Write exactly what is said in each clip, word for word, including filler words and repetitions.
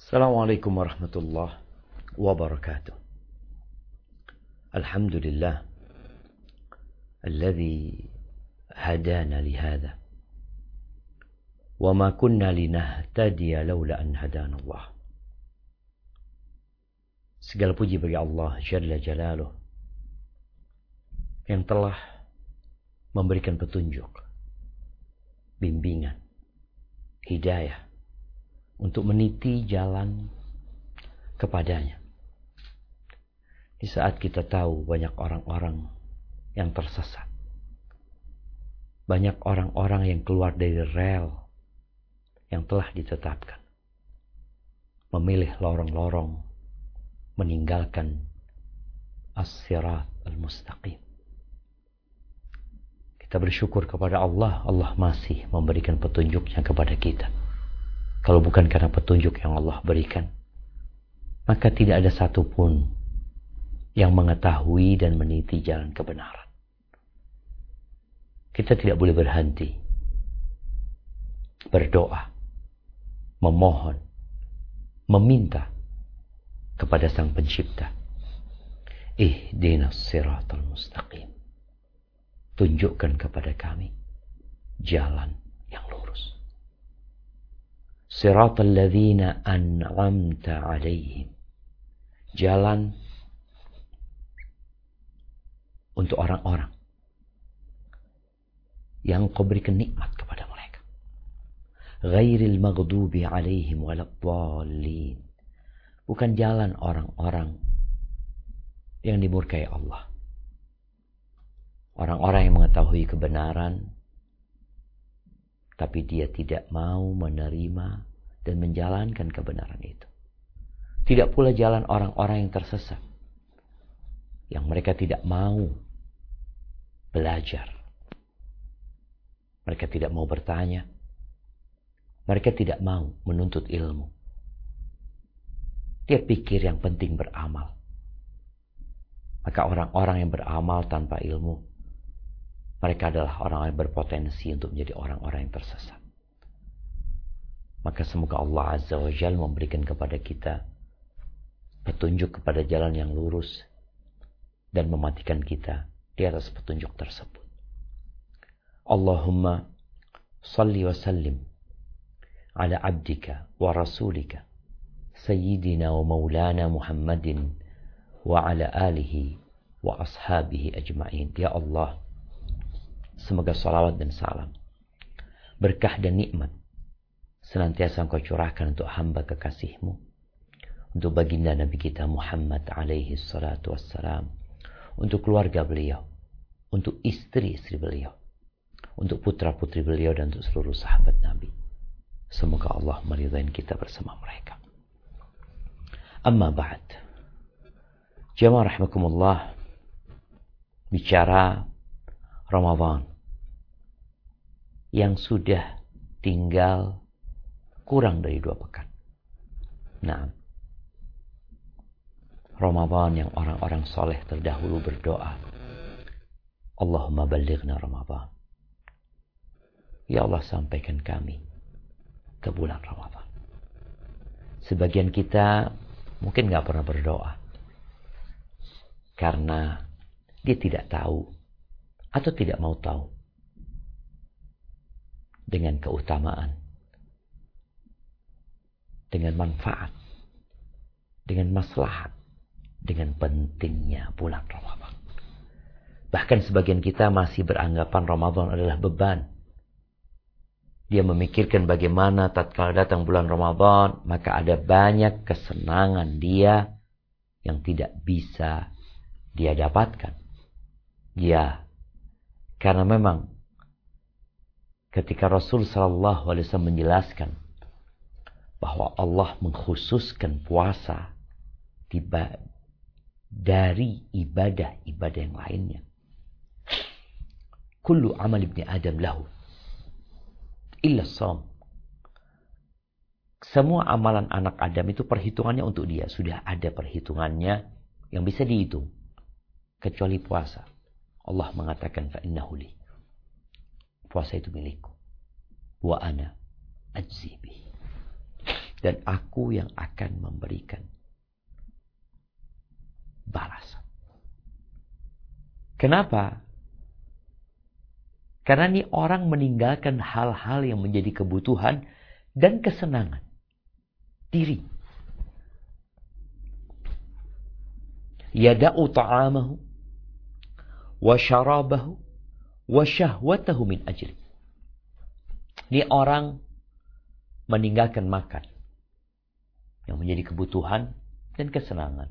Assalamualaikum warahmatullahi wabarakatuh. Alhamdulillah alladzi hadana lihada wa ma kunna linahtadiya laula an hadana Allah. Segala puji bagi Allah Jalla Jalaluh yang telah memberikan petunjuk, bimbingan, hidayah untuk meniti jalan kepadanya. Di saat kita tahu banyak orang-orang yang tersesat, banyak orang-orang yang keluar dari rel yang telah ditetapkan, memilih lorong-lorong, meninggalkan as-sirat al-mustaqim. Kita bersyukur kepada Allah, Allah masih memberikan petunjuknya kepada kita. Kalau bukan karena petunjuk yang Allah berikan, maka tidak ada satupun yang mengetahui dan meniti jalan kebenaran. Kita tidak boleh berhenti berdoa, memohon, meminta kepada Sang Pencipta. Ihdinas siratal mustaqim. Tunjukkan kepada kami jalan yang lurus. Siratal ladzina an'amta 'alaihim. Jalan untuk orang-orang yang Kau berikan nikmat kepada mereka. Ghairil maghdubi 'alaihim waladdallin. Bukan jalan orang-orang yang dimurkai Allah. Orang-orang yang mengetahui kebenaran tapi dia tidak mau menerima dan menjalankan kebenaran itu. Tidak pula jalan orang-orang yang tersesat, yang mereka tidak mau belajar. Mereka tidak mau bertanya. Mereka tidak mau menuntut ilmu. Dia pikir yang penting beramal. Maka orang-orang yang beramal tanpa ilmu, mereka adalah orang yang berpotensi untuk menjadi orang-orang yang tersesat. Maka semoga Allah Azza wa Jalla memberikan kepada kita petunjuk kepada jalan yang lurus dan mematikan kita di atas petunjuk tersebut. Allahumma salli wa sallim ala abdika wa rasulika sayyidina wa maulana Muhammadin wa ala alihi wa ashabihi ajma'in. Ya Allah, semoga salawat dan salam, berkah dan nikmat senantiasa Engkau curahkan untuk hamba kekasih-Mu, untuk baginda Nabi kita Muhammad alaihi salatu wassalam, untuk keluarga beliau, untuk istri-istri beliau, untuk putra-putri beliau, dan untuk seluruh sahabat Nabi. Semoga Allah meridai kita bersama mereka. Amma ba'd. Jamaah rahimakumullah, bicara Ramadan yang sudah tinggal kurang dari dua pekan. Nah, Ramadan yang orang-orang soleh terdahulu berdoa, Allahumma ballighna Ramadan. Ya Allah, sampaikan kami ke bulan Ramadan. Sebagian kita mungkin gak pernah berdoa karena dia tidak tahu atau tidak mau tahu dengan keutamaan, dengan manfaat, dengan maslahat, dengan pentingnya bulan Ramadan. Bahkan sebagian kita masih beranggapan Ramadan adalah beban. Dia memikirkan bagaimana tatkala datang bulan Ramadan, maka ada banyak kesenangan dia yang tidak bisa dia dapatkan. Ya, karena memang ketika Rasul sallallahu alaihi wasallam menjelaskan bahwa Allah mengkhususkan puasa dari ibadah-ibadah yang lainnya. Kullu amal ibni Adam lahu illa shaum. Semua amalan anak Adam itu perhitungannya untuk dia. Sudah ada perhitungannya yang bisa dihitung. Kecuali puasa. Allah mengatakan fa innahu li. Puasa itu milikku. Wa ana ajzi bihi. dan aku yang akan memberikan balasan. Kenapa? Karena ini orang meninggalkan hal-hal yang menjadi kebutuhan dan kesenangan diri. Yada'u ta'amahu wa syarabahu wa syahwatahu min ajli. Ini orang meninggalkan makan yang menjadi kebutuhan dan kesenangan.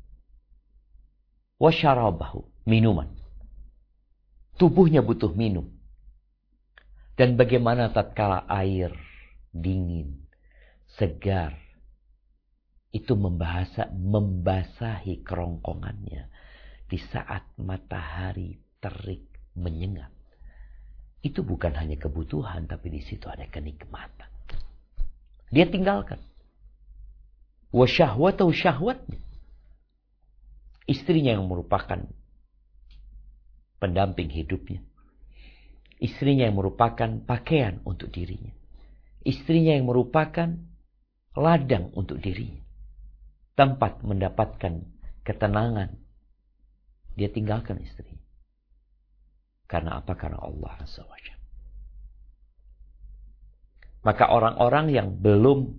Wa syarabahu, minuman. Tubuhnya butuh minum. Dan bagaimana tatkala air dingin, segar, itu membahasa, membasahi kerongkongannya di saat matahari terik menyengat. Itu bukan hanya kebutuhan, tapi di situ ada kenikmatan. Dia tinggalkan. Wa syahwatahu, syahwatnya. Istrinya yang merupakan pendamping hidupnya. Istrinya yang merupakan pakaian untuk dirinya. Istrinya yang merupakan ladang untuk dirinya. Tempat mendapatkan ketenangan. Dia tinggalkan istrinya. Karena apa? Karena Allah Azza wa Jalla. Maka orang-orang yang belum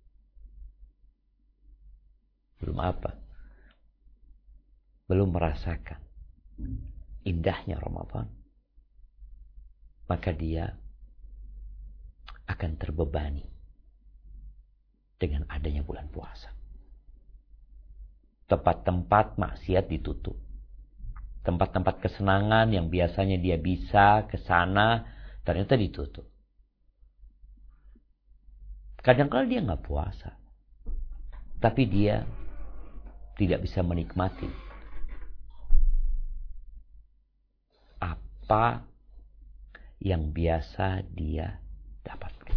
belum apa? Belum merasakan indahnya Ramadan, maka dia akan terbebani dengan adanya bulan puasa. Tempat-tempat maksiat ditutup. Tempat-tempat kesenangan yang biasanya dia bisa ke sana, ternyata ditutup. Kadang-kadang dia nggak puasa, tapi dia tidak bisa menikmati apa yang biasa dia dapatkan.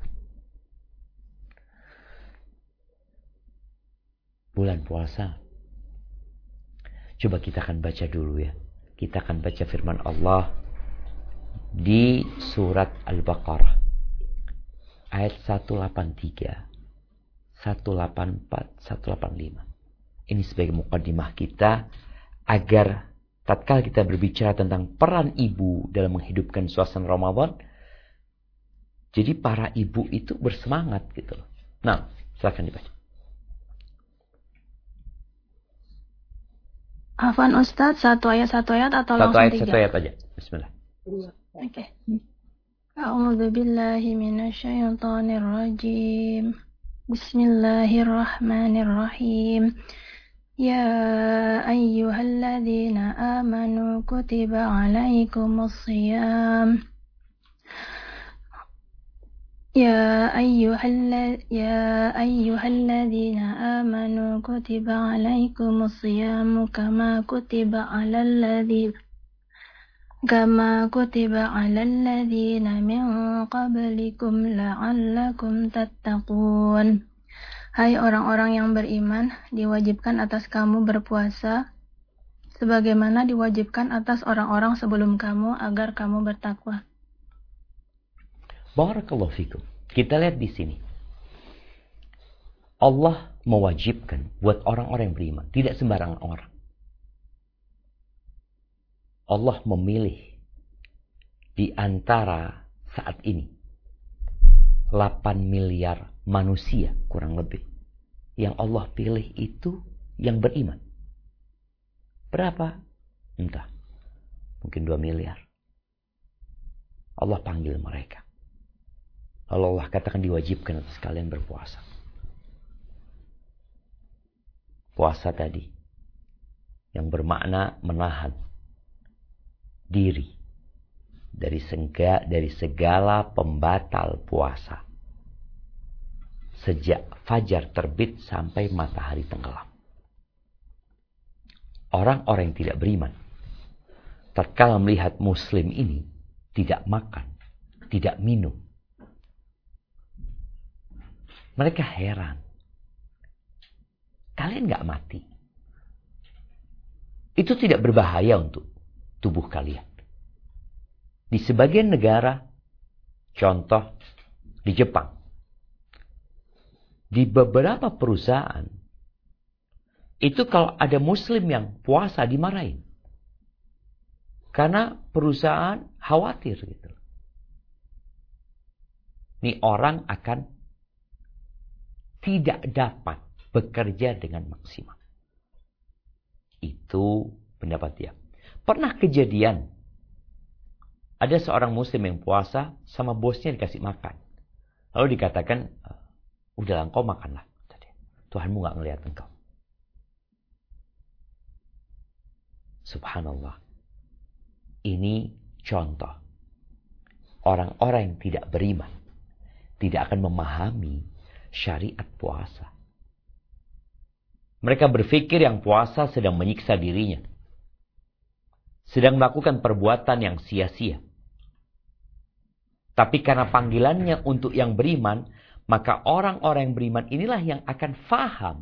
Bulan puasa. Coba kita akan baca dulu ya. Kita akan baca firman Allah di surat Al-Baqarah ayat seratus delapan puluh tiga, seratus delapan puluh empat, seratus delapan puluh lima. Ini sebagai mukadimah kita agar tatkala kita berbicara tentang peran ibu dalam menghidupkan suasana Ramadan, jadi para ibu itu bersemangat gitu loh. Nah, silakan dibaca. Afwan Ustadz, satu ayat satu ayat atau satu langsung ayat, tiga? Satu ayat aja. Bismillah. Oke. Okay. A'udzu billahi minasyaitonir rajim. Bismillahirrahmanirrahim. Ya ayyuhalladzina amanu kutiba alaikumus shiyam. Ya ayyuhalla ya ayyuhalladzina amanu kutiba alaikumus shiyamu kama kutiba alal ladzina kama kutiba alal ladzina min qablikum la'allakum tattaqun. Hai orang-orang yang beriman, diwajibkan atas kamu berpuasa sebagaimana diwajibkan atas orang-orang sebelum kamu agar kamu bertakwa. Barakallahu fikum. Kita lihat di sini. Allah mewajibkan buat orang-orang yang beriman. Tidak sembarangan orang. Allah memilih di antara saat ini delapan miliar manusia kurang lebih. Yang Allah pilih itu yang beriman. Berapa? Entah. Mungkin dua miliar. Allah panggil mereka. Lalu Allah katakan diwajibkan atas kalian berpuasa. Puasa tadi yang bermakna menahan diri dari segala, dari segala pembatal puasa sejak fajar terbit sampai matahari tenggelam. Orang-orang yang tidak beriman tatkala melihat muslim ini tidak makan, tidak minum, mereka heran. Kalian gak mati. Itu tidak berbahaya untuk tubuh kalian. Di sebagian negara, contoh di Jepang, Di beberapa perusahaan, itu kalau ada muslim yang puasa dimarahin. Karena perusahaan khawatir gitu. Ini orang akan tidak dapat bekerja dengan maksimal. Itu pendapat dia. Pernah kejadian, ada seorang muslim yang puasa sama bosnya dikasih makan. Lalu dikatakan, udahlah engkau makanlah. Tuhanmu gak ngelihat engkau. Subhanallah. Ini contoh. Orang-orang yang tidak beriman tidak akan memahami syariat puasa. Mereka berpikir yang puasa sedang menyiksa dirinya. Sedang melakukan perbuatan yang sia-sia. Tapi karena panggilannya untuk yang beriman, maka orang-orang yang beriman inilah yang akan faham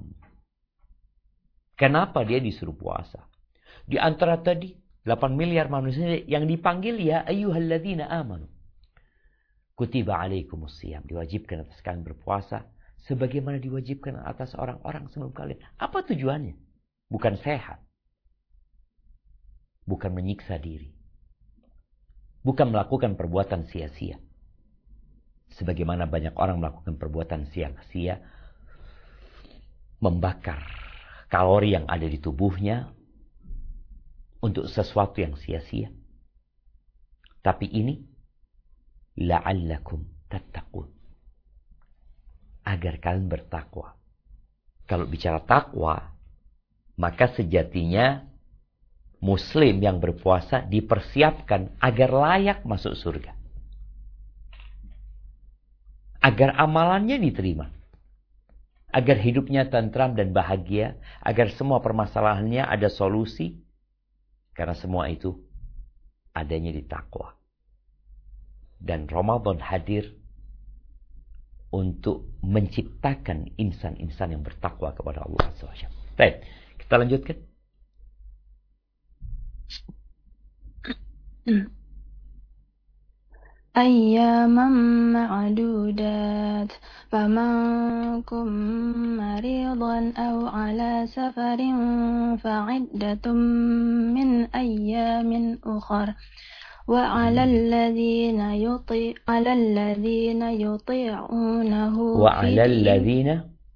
kenapa dia disuruh puasa. Di antara tadi delapan miliar manusia yang dipanggil, ya ayyuhalladzina amanu kutiba alaikumusiyam, diwajibkan atas kalian berpuasa sebagaimana diwajibkan atas orang-orang sebelum kalian. Apa tujuannya? Bukan sehat. Bukan menyiksa diri. Bukan melakukan perbuatan sia-sia. Sebagaimana banyak orang melakukan perbuatan sia-sia, membakar kalori yang ada di tubuhnya untuk sesuatu yang sia-sia. Tapi ini la'allakum tattaqun, agar kalian bertakwa. Kalau bicara takwa, maka sejatinya muslim yang berpuasa dipersiapkan agar layak masuk surga. Agar amalannya diterima. Agar hidupnya tentram dan bahagia. Agar semua permasalahannya ada solusi. Karena semua itu adanya di takwa. Dan Ramadan hadir untuk menciptakan insan-insan yang bertakwa kepada Allah subhanahu wa taala. Baik, kita lanjutkan. Ayyaman ma'dudat, faman kum maridan aw ala safarin fa'iddatum min ayyamin ukhar. وعلى الذين يطيع على الذين يطيعونه وعلى الذين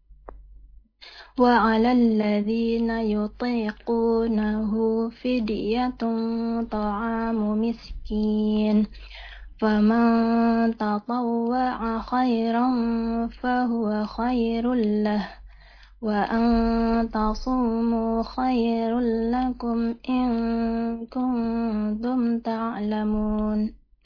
وعلى الذين يطيقونه فدية طعام مسكين فمن تطوع خيرا فهو خير له وأن تصوموا خير لكم إن كنتم تعلمون.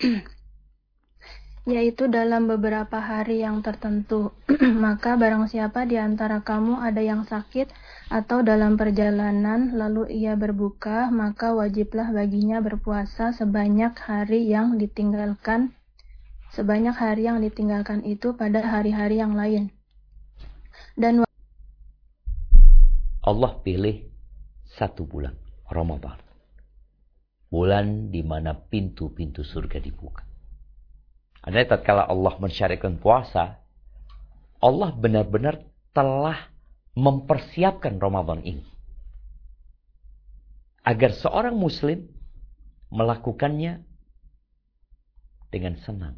Yaitu dalam beberapa hari yang tertentu. Maka barang siapa di antara kamu ada yang sakit atau dalam perjalanan lalu ia berbuka, maka wajiblah baginya berpuasa sebanyak hari yang ditinggalkan sebanyak hari yang ditinggalkan itu pada hari-hari yang lain. Dan Allah pilih satu bulan, Ramadan. Bulan di mana pintu-pintu surga dibuka. Andai tatkala Allah mensyariatkan puasa, Allah benar-benar telah mempersiapkan Ramadan ini. Agar seorang muslim melakukannya dengan senang.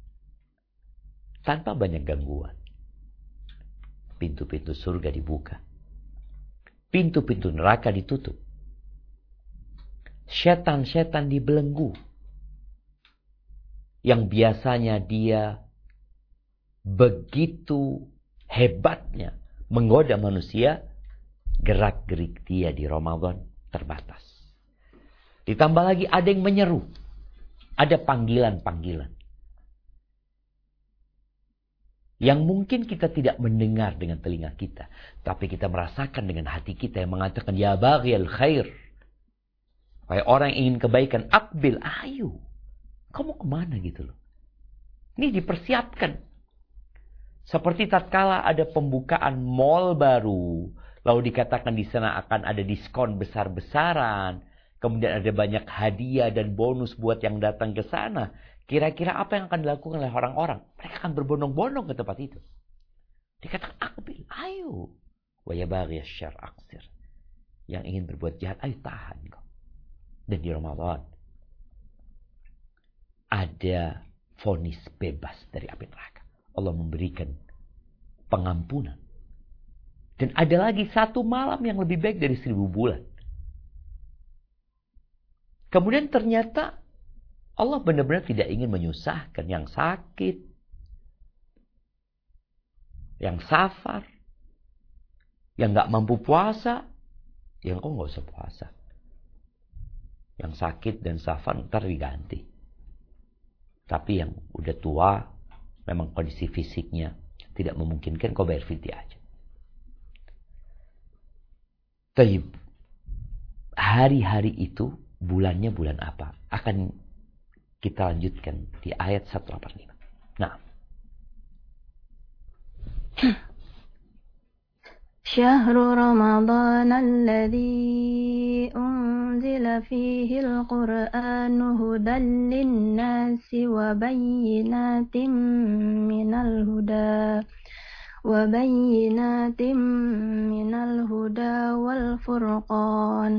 Tanpa banyak gangguan. Pintu-pintu surga dibuka. Pintu-pintu neraka ditutup. Setan-setan dibelenggu. Yang biasanya dia begitu hebatnya menggoda manusia, gerak-gerik dia di Ramadan terbatas. Ditambah lagi ada yang menyeru. Ada panggilan-panggilan. Yang mungkin kita tidak mendengar dengan telinga kita. Tapi kita merasakan dengan hati kita yang mengatakan, ya baghiyal khair. Wahai orang yang ingin kebaikan, akbil, ayo. Kamu kemana gitu loh. Ini dipersiapkan. Seperti tatkala ada pembukaan mall baru. Lalu dikatakan di sana akan ada diskon besar-besaran. Kemudian ada banyak hadiah dan bonus buat yang datang ke sana. Kira-kira apa yang akan dilakukan oleh orang-orang? Mereka akan berbondong-bondong ke tempat itu. Dikatakan aqbil, ayo. Wa ya baghi asyarr aqsir. Yang ingin berbuat jahat, ayo tahan kau. Dan di Ramadan ada vonis bebas dari api neraka. Allah memberikan pengampunan. Dan ada lagi satu malam yang lebih baik dari seribu bulan. Kemudian ternyata Allah benar-benar tidak ingin menyusahkan yang sakit, yang safar, yang gak mampu puasa. Yang kau gak usah puasa. Yang sakit dan safar ntar diganti. Tapi yang udah tua, memang kondisi fisiknya tidak memungkinkan, kau bayar fidyah aja. Taib. Hari-hari itu, bulannya bulan apa? Akan kita lanjutkan di ayat seratus delapan puluh lima. Nah. شهر رمضان الذي أنزل فيه القرآن هدى للناس وبينات من الهدى وبينات من الهدى والفرقان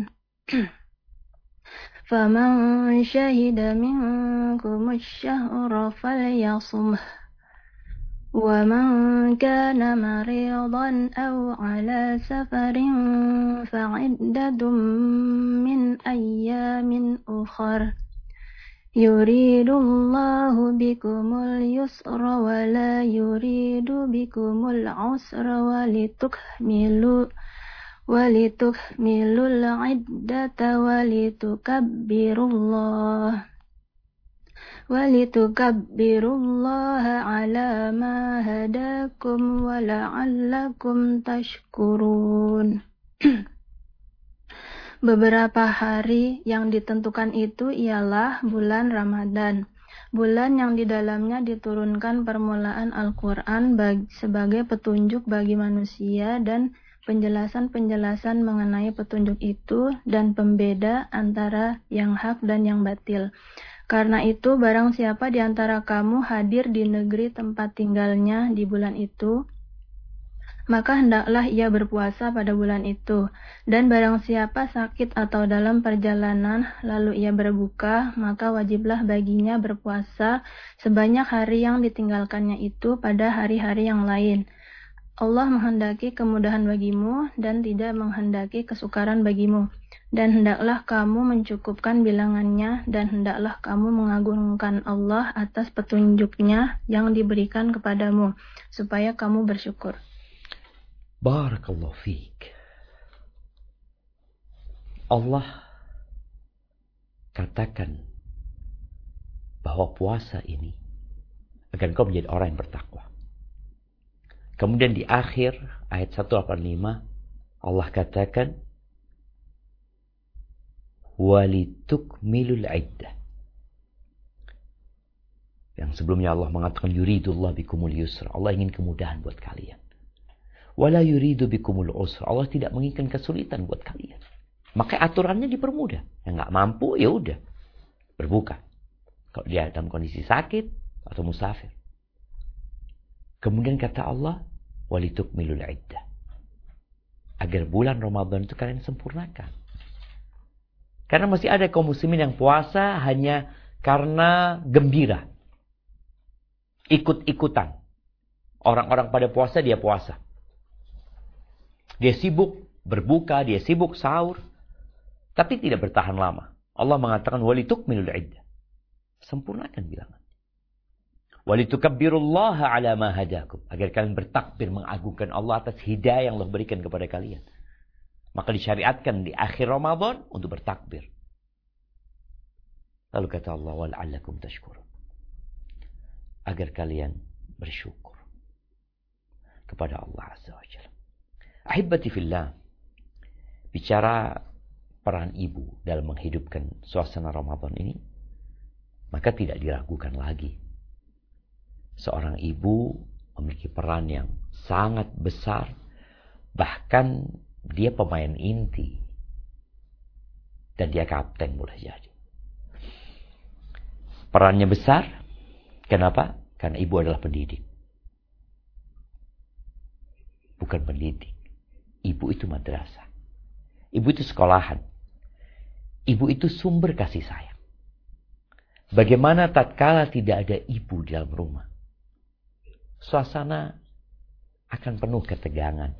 فمن شهد منكم الشهر فليصمه ومن كان مريضا أو على سفر فعدة من أيام أخر يريد الله بكم اليسر ولا يريد بكم العسر ولتكملوا ولتكملوا العدة ولتكبروا الله ولتكبروا الله على ما هداكم ولعلكم تشكرون. Beberapa hari yang ditentukan itu ialah bulan Ramadan, bulan yang di dalamnya diturunkan permulaan Al-Quran bagi, sebagai petunjuk bagi manusia dan penjelasan-penjelasan mengenai petunjuk itu dan pembeda antara yang hak dan yang batil. Karena itu, barang siapa di antara kamu hadir di negeri tempat tinggalnya di bulan itu, maka hendaklah ia berpuasa pada bulan itu. Dan barang siapa sakit atau dalam perjalanan, lalu ia berbuka, maka wajiblah baginya berpuasa sebanyak hari yang ditinggalkannya itu pada hari-hari yang lain. Allah menghendaki kemudahan bagimu dan tidak menghendaki kesukaran bagimu. Dan hendaklah kamu mencukupkan bilangannya dan hendaklah kamu mengagungkan Allah atas petunjuknya yang diberikan kepadamu, supaya kamu bersyukur. Barakallahu fiik. Allah katakan bahwa puasa ini agar kau menjadi orang yang bertakwa. Kemudian di akhir ayat seratus delapan puluh lima Allah katakan walitukmilul iddah. Yang sebelumnya Allah mengatakan yuridullah bikumul yusra. Allah ingin kemudahan buat kalian. Wala yuridu bikumul usra. Allah tidak menginginkan kesulitan buat kalian. Maka aturannya dipermudah. Yang enggak mampu ya udah berbuka. Kalau dia dalam kondisi sakit atau musafir. Kemudian kata Allah walitukmilul iddah. Agar bulan Ramadan itu kalian sempurnakan. Karena masih ada kaum muslimin yang puasa hanya karena gembira. Ikut-ikutan. Orang-orang pada puasa, dia puasa. Dia sibuk berbuka, dia sibuk sahur. Tapi tidak bertahan lama. Allah mengatakan, walitukmilul iddah. Sempurnakan bilangan. Walitukabbirullaha ala ma hadakum. Agar kalian bertakbir mengagungkan Allah atas hidayah yang Allah berikan kepada kalian. Maka disyariatkan di akhir Ramadan untuk bertakbir. Lalu kata Allah, wala'allakum tashkurun. Agar kalian bersyukur kepada Allah Azza wa Jalla. Ahibbati fillah. Bicara peran ibu dalam menghidupkan suasana Ramadan ini, maka tidak diragukan lagi. Seorang ibu memiliki peran yang sangat besar, bahkan dia pemain inti. Dan dia kapten boleh jadi. Perannya besar. Kenapa? Karena ibu adalah pendidik. bukan mendidik. Ibu itu madrasah. Ibu itu sekolahan. Ibu itu sumber kasih sayang. Bagaimana tatkala tidak ada ibu di dalam rumah? Suasana akan penuh ketegangan.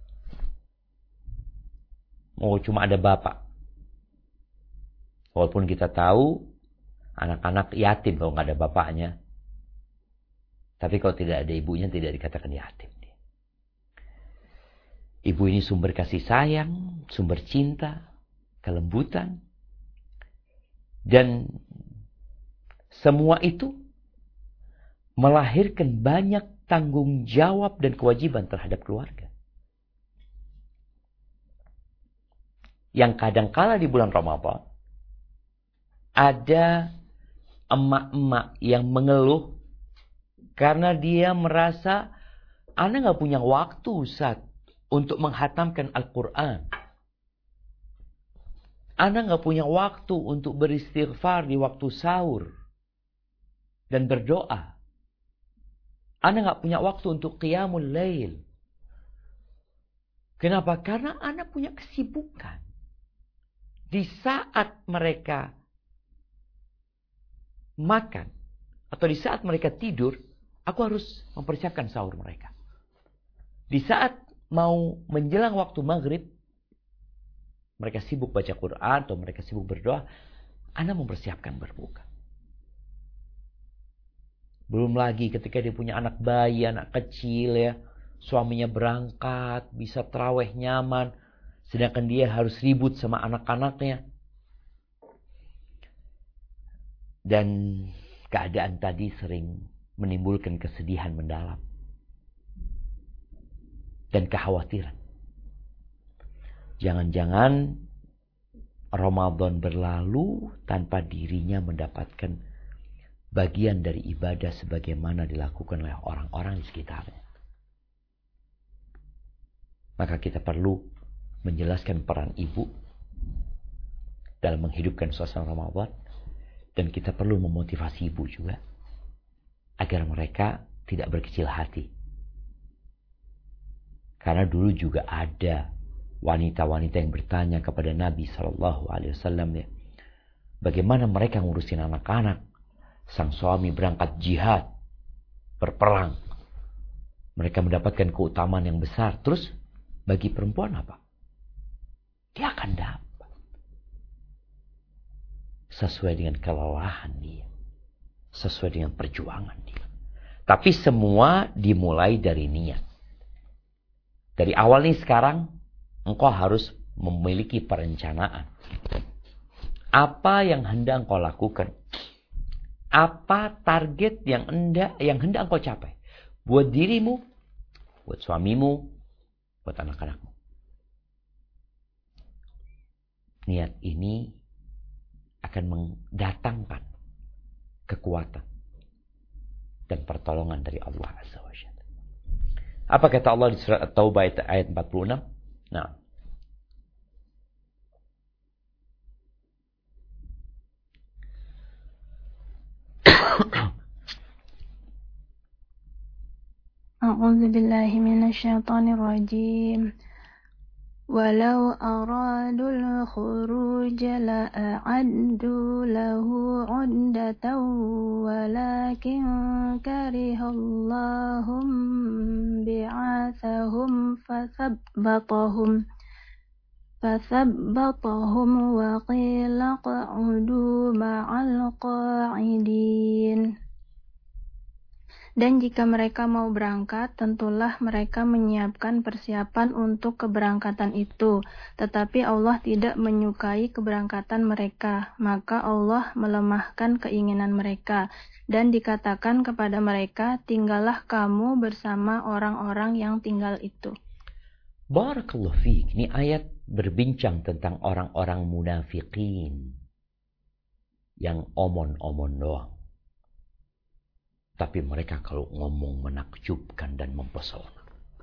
Oh, cuma ada bapak. Walaupun kita tahu anak-anak yatim kalau nggak ada bapaknya. Tapi kalau tidak ada ibunya tidak dikatakan yatim. Ibu ini sumber kasih sayang, sumber cinta, kelembutan. Dan semua itu melahirkan banyak tanggung jawab dan kewajiban terhadap keluarga. Yang kadangkala di bulan Ramadan ada emak-emak yang mengeluh karena dia merasa ana nggak punya waktu Ustaz untuk menghatamkan Al-Quran. Ana nggak punya waktu untuk beristighfar di waktu sahur dan berdoa. Ana nggak punya waktu untuk qiyamul lail. Kenapa? Karena ana punya kesibukan. Di saat mereka makan atau di saat mereka tidur, aku harus mempersiapkan sahur mereka. Di saat mau menjelang waktu maghrib, mereka sibuk baca Quran atau mereka sibuk berdoa, ana mempersiapkan berbuka. Belum lagi ketika dia punya anak bayi, anak kecil ya, suaminya berangkat, bisa tarawih nyaman, sedangkan dia harus ribut sama anak-anaknya. Dan keadaan tadi sering menimbulkan kesedihan mendalam dan kekhawatiran. Jangan-jangan Ramadan berlalu tanpa dirinya mendapatkan bagian dari ibadah sebagaimana dilakukan oleh orang-orang di sekitarnya. Maka kita perlu menjelaskan peran ibu dalam menghidupkan suasana Ramadan. Dan kita perlu memotivasi ibu juga agar mereka tidak berkecil hati. Karena dulu juga ada wanita-wanita yang bertanya kepada Nabi shallallahu alaihi wasallam ya, bagaimana mereka ngurusin anak-anak? Sang suami berangkat jihad, berperang. Mereka mendapatkan keutamaan yang besar. Terus bagi perempuan apa? Dia akan dapat sesuai dengan kelelahan dia, sesuai dengan perjuangan dia. Tapi semua dimulai dari niat. Dari awal nih sekarang, engkau harus memiliki perencanaan. Apa yang hendak engkau lakukan? Apa target yang hendak yang hendak engkau capai? Buat dirimu, buat suamimu, buat anak-anakmu. Niat ini akan mendatangkan kekuatan dan pertolongan dari Allah Azza wa Jalla. Apa kata Allah di surat At-Taubah ayat empat puluh enam? Nah. A'udzu billahi minasyaitonir rajim. Walau aradul khuruj la'addu lahu 'uddatan walakin karihallahum bi'athahum fathabbatahum fathabbatahum wa qila qa'udu ma'al qa'idin. Dan jika mereka mau berangkat, tentulah mereka menyiapkan persiapan untuk keberangkatan itu. Tetapi Allah tidak menyukai keberangkatan mereka, maka Allah melemahkan keinginan mereka. Dan dikatakan kepada mereka, tinggallah kamu bersama orang-orang yang tinggal itu. Barakallahu fiik. Ini ayat berbincang tentang orang-orang munafikin yang omon-omon doang. Tapi mereka kalau ngomong menakjubkan dan mempesona.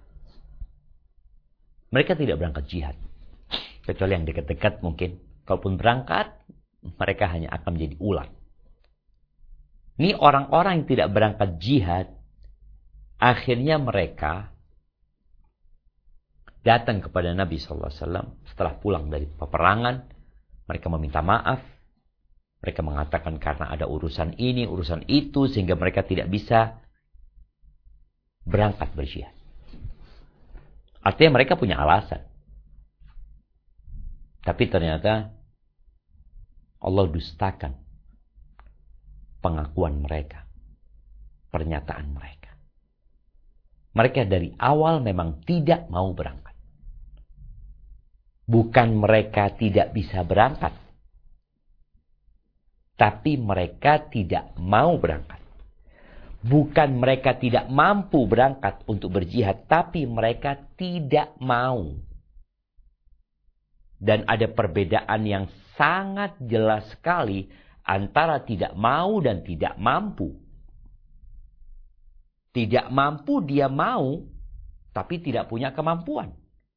Mereka tidak berangkat jihad. Kecuali yang dekat-dekat mungkin. Kalaupun berangkat, mereka hanya akan menjadi ulat. Ini orang-orang yang tidak berangkat jihad, akhirnya mereka datang kepada Nabi shallallahu alaihi wasallam setelah pulang dari peperangan. Mereka meminta maaf. Mereka mengatakan karena ada urusan ini, urusan itu, sehingga mereka tidak bisa berangkat berjihad. Artinya mereka punya alasan. Tapi ternyata Allah dustakan pengakuan mereka, pernyataan mereka. Mereka dari awal memang tidak mau berangkat. Bukan mereka tidak bisa berangkat, tapi mereka tidak mau berangkat. Bukan mereka tidak mampu berangkat untuk berjihad, tapi mereka tidak mau. Dan ada perbedaan yang sangat jelas sekali antara tidak mau dan tidak mampu. Tidak mampu dia mau, tapi tidak punya kemampuan.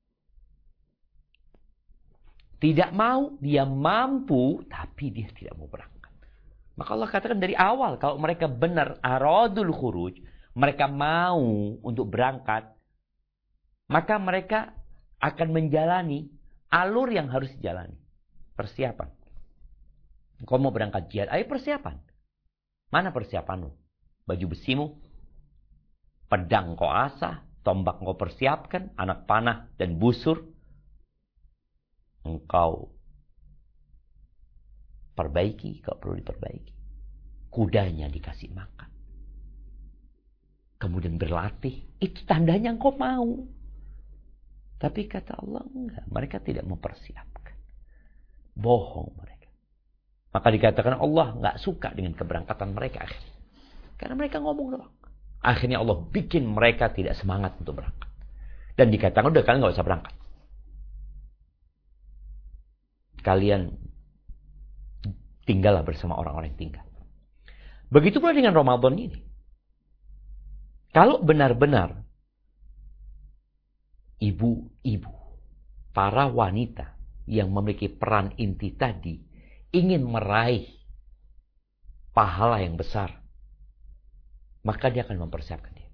Tidak mau dia mampu, tapi dia tidak mau berangkat. Maka Allah katakan dari awal, kalau mereka benar aradul khuruj, mereka mau untuk berangkat, maka mereka akan menjalani alur yang harus dijalani. Persiapan. Kau mau berangkat jihad, ayo persiapan. Mana persiapanmu? Baju besimu, pedang kau asah, tombak kau persiapkan, anak panah dan busur engkau perbaiki, kalau perlu diperbaiki. Kudanya dikasih makan. Kemudian berlatih. Itu tandanya engkau mau. Tapi kata Allah, enggak. Mereka tidak mempersiapkan. Bohong mereka. Maka dikatakan Allah enggak suka dengan keberangkatan mereka akhirnya. Karena mereka ngomong doang. Akhirnya Allah bikin mereka tidak semangat untuk berangkat. Dan dikatakan, udah kalian enggak usah berangkat. Kalian tinggallah bersama orang-orang yang tinggal. Begitu pula dengan Ramadan ini. Kalau benar-benar ibu-ibu, para wanita yang memiliki peran inti tadi ingin meraih pahala yang besar, maka dia akan mempersiapkan dia.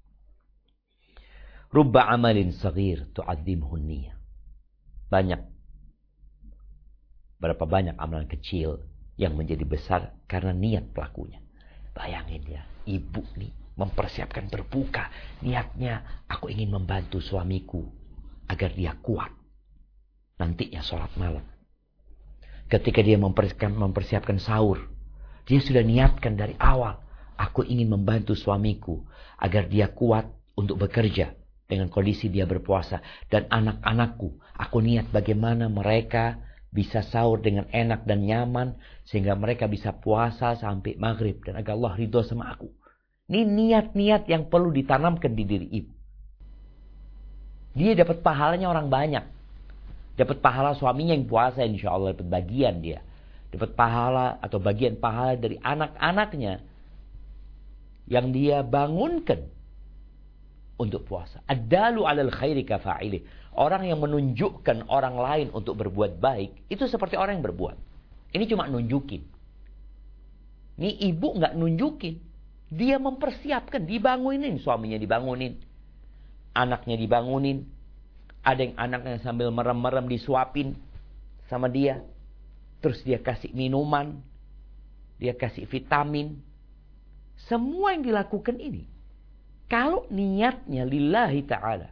Rubba amalin saghir tu'azzimhun niyah. Banyak Berapa banyak amalan kecil yang menjadi besar karena niat pelakunya. Bayangin ya, ibu nih mempersiapkan berbuka. Niatnya, aku ingin membantu suamiku agar dia kuat nantinya sholat malam. Ketika dia mempersiapkan, mempersiapkan sahur, dia sudah niatkan dari awal, aku ingin membantu suamiku agar dia kuat untuk bekerja dengan kondisi dia berpuasa. Dan anak-anakku, aku niat bagaimana mereka bisa sahur dengan enak dan nyaman, sehingga mereka bisa puasa sampai maghrib, dan agar Allah ridho sama aku. Ini niat-niat yang perlu ditanamkan di diri ibu. Dia dapat pahalanya orang banyak. Dapat pahala suaminya yang puasa, insya Allah dapat bagian dia. Dapat pahala atau bagian pahala dari anak-anaknya yang dia bangunkan untuk puasa. Ad-dalu 'alal khairi kafa'ilih. Orang yang menunjukkan orang lain untuk berbuat baik, itu seperti orang yang berbuat. Ini cuma nunjukin. Ini ibu nggak nunjukin. Dia mempersiapkan, dibangunin. Suaminya dibangunin. Anaknya dibangunin. Ada yang anaknya sambil merem-merem disuapin sama dia. Terus dia kasih minuman. Dia kasih vitamin. Semua yang dilakukan ini, kalau niatnya lillahi ta'ala,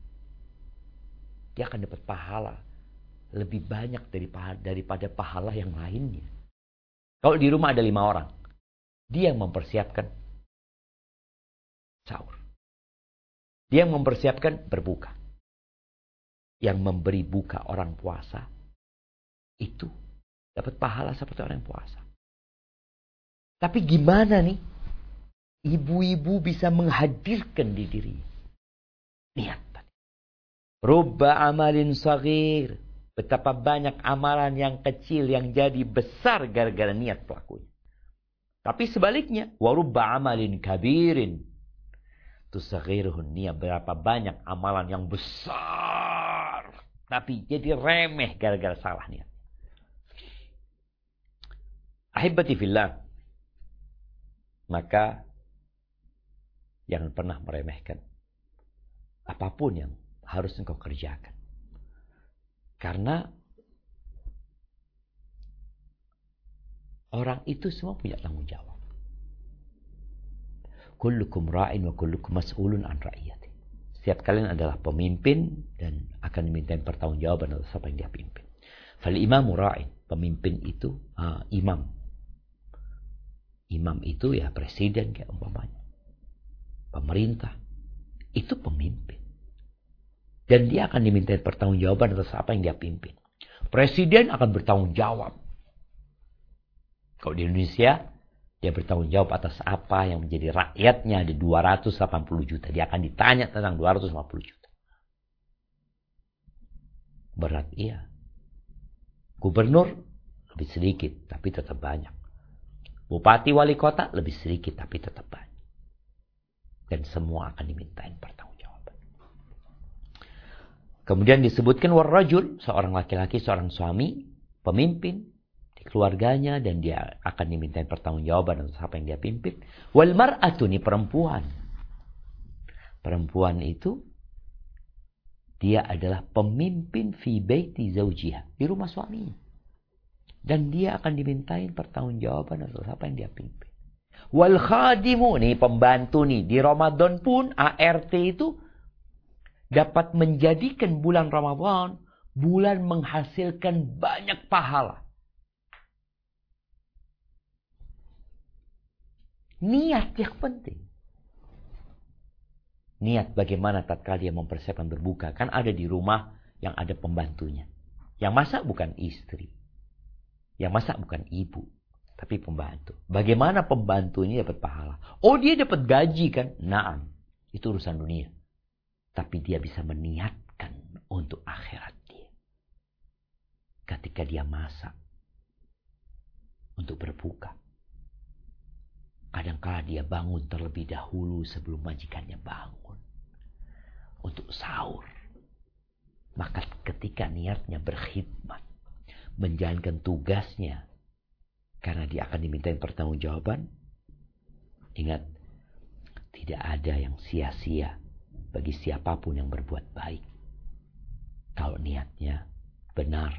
dia akan dapat pahala lebih banyak daripada pahala yang lainnya. Kalau di rumah ada lima orang, dia yang mempersiapkan sahur. Dia yang mempersiapkan berbuka. Yang memberi buka orang puasa, itu dapat pahala seperti orang yang puasa. Tapi gimana nih ibu-ibu bisa menghadirkan di diri niat? Rubba amalin saghir. Betapa banyak amalan yang kecil yang jadi besar gara-gara niat pelakunya. Tapi sebaliknya, wa rubba amalin kabirin tusaghiruhun niyah. Berapa banyak amalan yang besar tapi jadi remeh gara-gara salah niat. Ahibati fillah. Maka jangan pernah meremehkan apapun yang harus engkau kerjakan. Karena orang itu semua punya tanggung jawab. Kullukum ra'in wa kullukum mas'ulun an ra'iyati. Setiap kalian adalah pemimpin dan akan dimintain pertanggungjawaban atas apa yang dia pimpin. Fal imamu ra'in, pemimpin itu uh, imam. Imam itu ya presiden kayak umpamanya. Pemerintah itu pemimpin. Dan dia akan dimintain pertanggungjawaban atas apa yang dia pimpin. Presiden akan bertanggung jawab. Kalau di Indonesia, dia bertanggung jawab atas apa yang menjadi rakyatnya, ada dua ratus delapan puluh juta. Dia akan ditanya tentang dua ratus lima puluh juta. Berat, iya. Gubernur lebih sedikit, tapi tetap banyak. Bupati wali kota lebih sedikit, tapi tetap banyak. Dan semua akan dimintain pertanggungjawaban. Kemudian disebutkan warrajul, seorang laki-laki, seorang suami, pemimpin di keluarganya, dan dia akan dimintain pertanggungjawaban atas apa yang dia pimpin. Wal mar'atu, ini perempuan. Perempuan itu dia adalah pemimpin fi baiti zaujiha, di rumah suaminya. Dan dia akan dimintain pertanggungjawaban atas apa yang dia pimpin. Wal khadimu, nih pembantu nih, di Ramadan pun A R T itu dapat menjadikan bulan Ramadan bulan menghasilkan banyak pahala. Niat yang penting. Niat bagaimana tatkala dia mempersiapkan berbuka. Kan ada di rumah yang ada pembantunya. Yang masak bukan istri. Yang masak bukan ibu. Tapi pembantu. Bagaimana pembantu ini dapat pahala? Oh, dia dapat gaji kan? Naam. Itu urusan dunia. Tapi dia bisa meniatkan untuk akhirat dia. Ketika dia masak. Untuk berbuka. Kadang-kala dia bangun terlebih dahulu sebelum majikannya bangun. Untuk sahur. Maka ketika niatnya berkhidmat. Menjalankan tugasnya. Karena dia akan dimintain pertanggungjawaban. Ingat. Tidak ada yang sia-sia. Bagi siapapun yang berbuat baik. Kalau niatnya benar.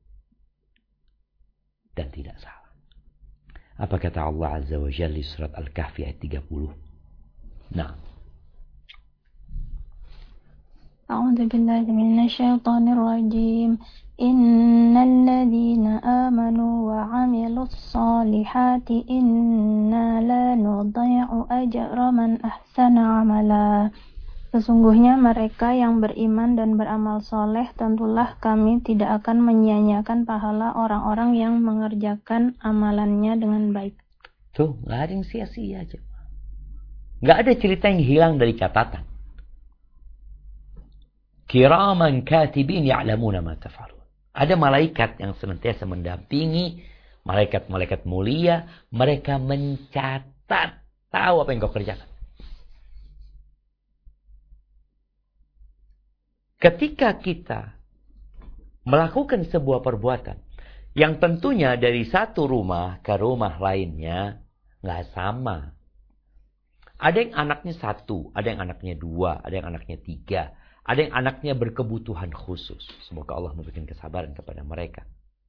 Dan tidak salah. Apa kata Allah Azza wa Jalla di surat Al-Kahfi ayat tiga puluh? Nah. A'udzu billahi minasy syaithanir rajim. Innal ladzina amanu wa 'amilus solihati inna la nudhi'u ajra man ahsana 'amala. Sesungguhnya mereka yang beriman dan beramal soleh, tentulah kami tidak akan menyia-nyiakan pahala orang-orang yang mengerjakan amalannya dengan baik. Tuh, nggak ada yang sia-sia aja. Nggak ada cerita yang hilang dari catatan. Kiraman katibin ya'lamuna ma taf'alun. Ada malaikat yang senantiasa mendampingi, malaikat-malaikat mulia, mereka mencatat, tahu apa yang kau kerjakan. Ketika kita melakukan sebuah perbuatan yang tentunya dari satu rumah ke rumah lainnya nggak sama. Ada yang anaknya satu, ada yang anaknya dua, ada yang anaknya tiga, ada yang anaknya berkebutuhan khusus. Semoga Allah memberikan kesabaran kepada mereka.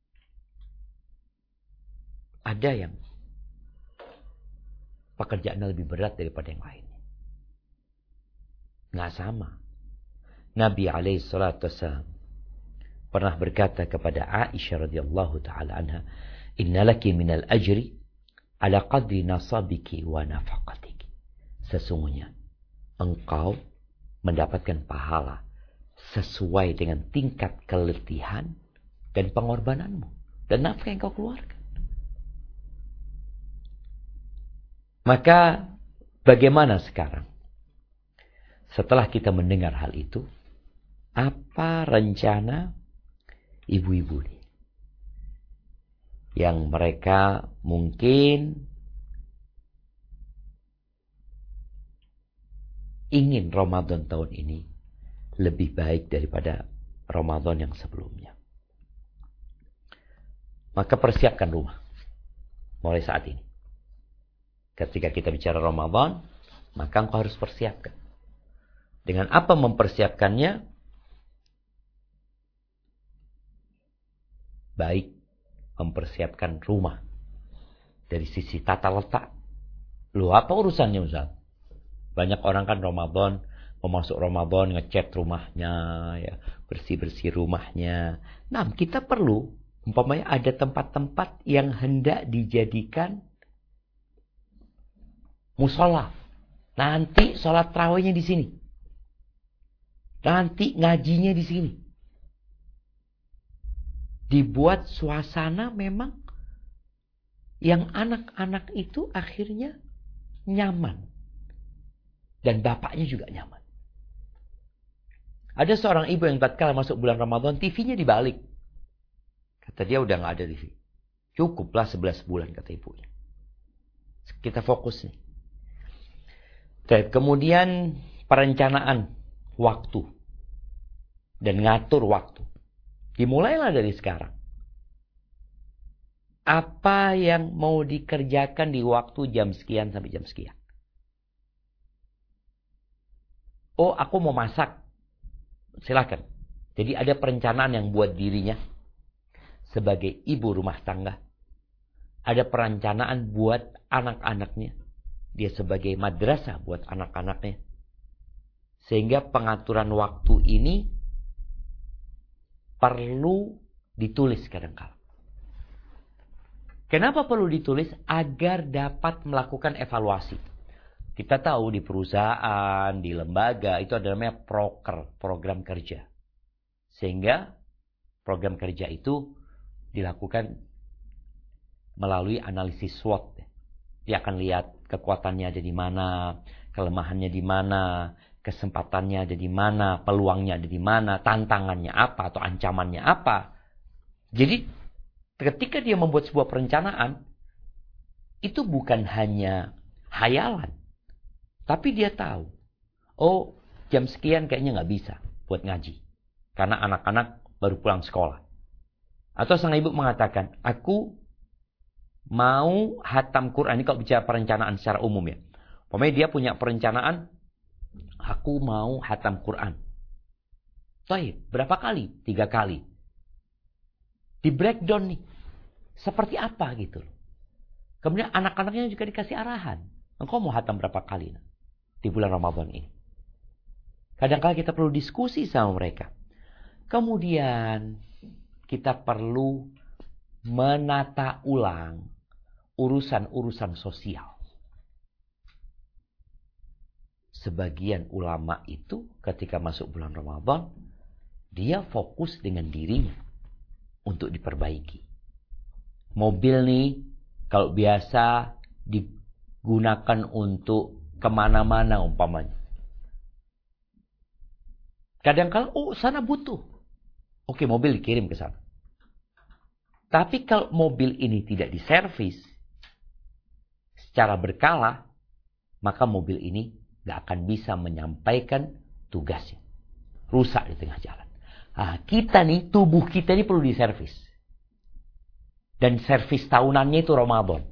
Ada yang pekerjaannya lebih berat daripada yang lainnya. Nggak sama. Nabi alaihi salatu wassalam pernah berkata kepada Aisyah radhiyallahu taala anha, "Innalaki minal ajri ala qadri nasabiki wa nafaqatiki." Sesungguhnya engkau mendapatkan pahala sesuai dengan tingkat keletihan dan pengorbananmu dan nafkah yang kau keluarkan. Maka bagaimana sekarang? Setelah kita mendengar hal itu, apa rencana ibu-ibu nih? Yang mereka mungkin ingin Ramadan tahun ini lebih baik daripada Ramadan yang sebelumnya. Maka persiapkan rumah. Mulai saat ini. Ketika kita bicara Ramadan, maka engkau harus persiapkan. Dengan apa mempersiapkannya? baik mempersiapkan rumah. Dari sisi tata letak. Loh, apa urusannya Ustaz? Banyak orang kan Ramadan, mau masuk Ramadan ngecat rumahnya, ya, bersih-bersih rumahnya. Nah, kita perlu, umpamanya ada tempat-tempat yang hendak dijadikan musola. Nanti sholat tarawihnya di sini. Nanti ngajinya di sini. Dibuat suasana memang yang anak-anak itu akhirnya nyaman. Dan bapaknya juga nyaman. Ada seorang ibu yang tatkala masuk bulan Ramadan, T V-nya dibalik. Kata dia udah gak ada T V. Cukuplah sebelas bulan, kata ibunya. Kita fokus nih. Kemudian perencanaan waktu. Dan ngatur waktu. Dimulailah dari sekarang. Apa yang mau dikerjakan di waktu jam sekian sampai jam sekian. Oh, aku mau masak. Silakan. Jadi ada perencanaan yang buat dirinya sebagai ibu rumah tangga. Ada perencanaan buat anak-anaknya. Dia sebagai madrasah buat anak-anaknya. Sehingga pengaturan waktu ini perlu ditulis kadang-kala. Kenapa perlu ditulis? Agar dapat melakukan evaluasi. Kita tahu di perusahaan, di lembaga, itu ada namanya proker, program kerja. Sehingga program kerja itu dilakukan melalui analisis SWOT. Dia akan lihat kekuatannya ada di mana, kelemahannya di mana, kesempatannya ada di mana, peluangnya ada di mana, tantangannya apa atau ancamannya apa. Jadi ketika dia membuat sebuah perencanaan, itu bukan hanya hayalan. Tapi dia tahu, oh jam sekian kayaknya nggak bisa buat ngaji. Karena anak-anak baru pulang sekolah. Atau sang ibu mengatakan, aku mau hatam Quran. Ini kalau bicara perencanaan secara umum ya. Pokoknya dia punya perencanaan, aku mau hatam Quran. Baik, berapa kali? Tiga kali. Di breakdown nih. Seperti apa gitu loh. Kemudian anak-anaknya juga dikasih arahan. Engkau mau hatam berapa kali nah, di bulan Ramadan ini. Kadang-kadang kita perlu diskusi sama mereka. Kemudian kita perlu menata ulang urusan-urusan sosial. Sebagian ulama itu ketika masuk bulan Ramadan, dia fokus dengan dirinya untuk diperbaiki. Mobil nih, kalau biasa digunakan untuk kemana-mana umpamanya. Kadang-kadang, oh sana butuh. Oke, mobil dikirim ke sana. Tapi kalau mobil ini tidak diservis secara berkala, maka mobil ini gak akan bisa menyampaikan tugasnya. Rusak di tengah jalan. Nah, kita nih, tubuh kita ini perlu diservis. Dan servis tahunannya itu Ramadan.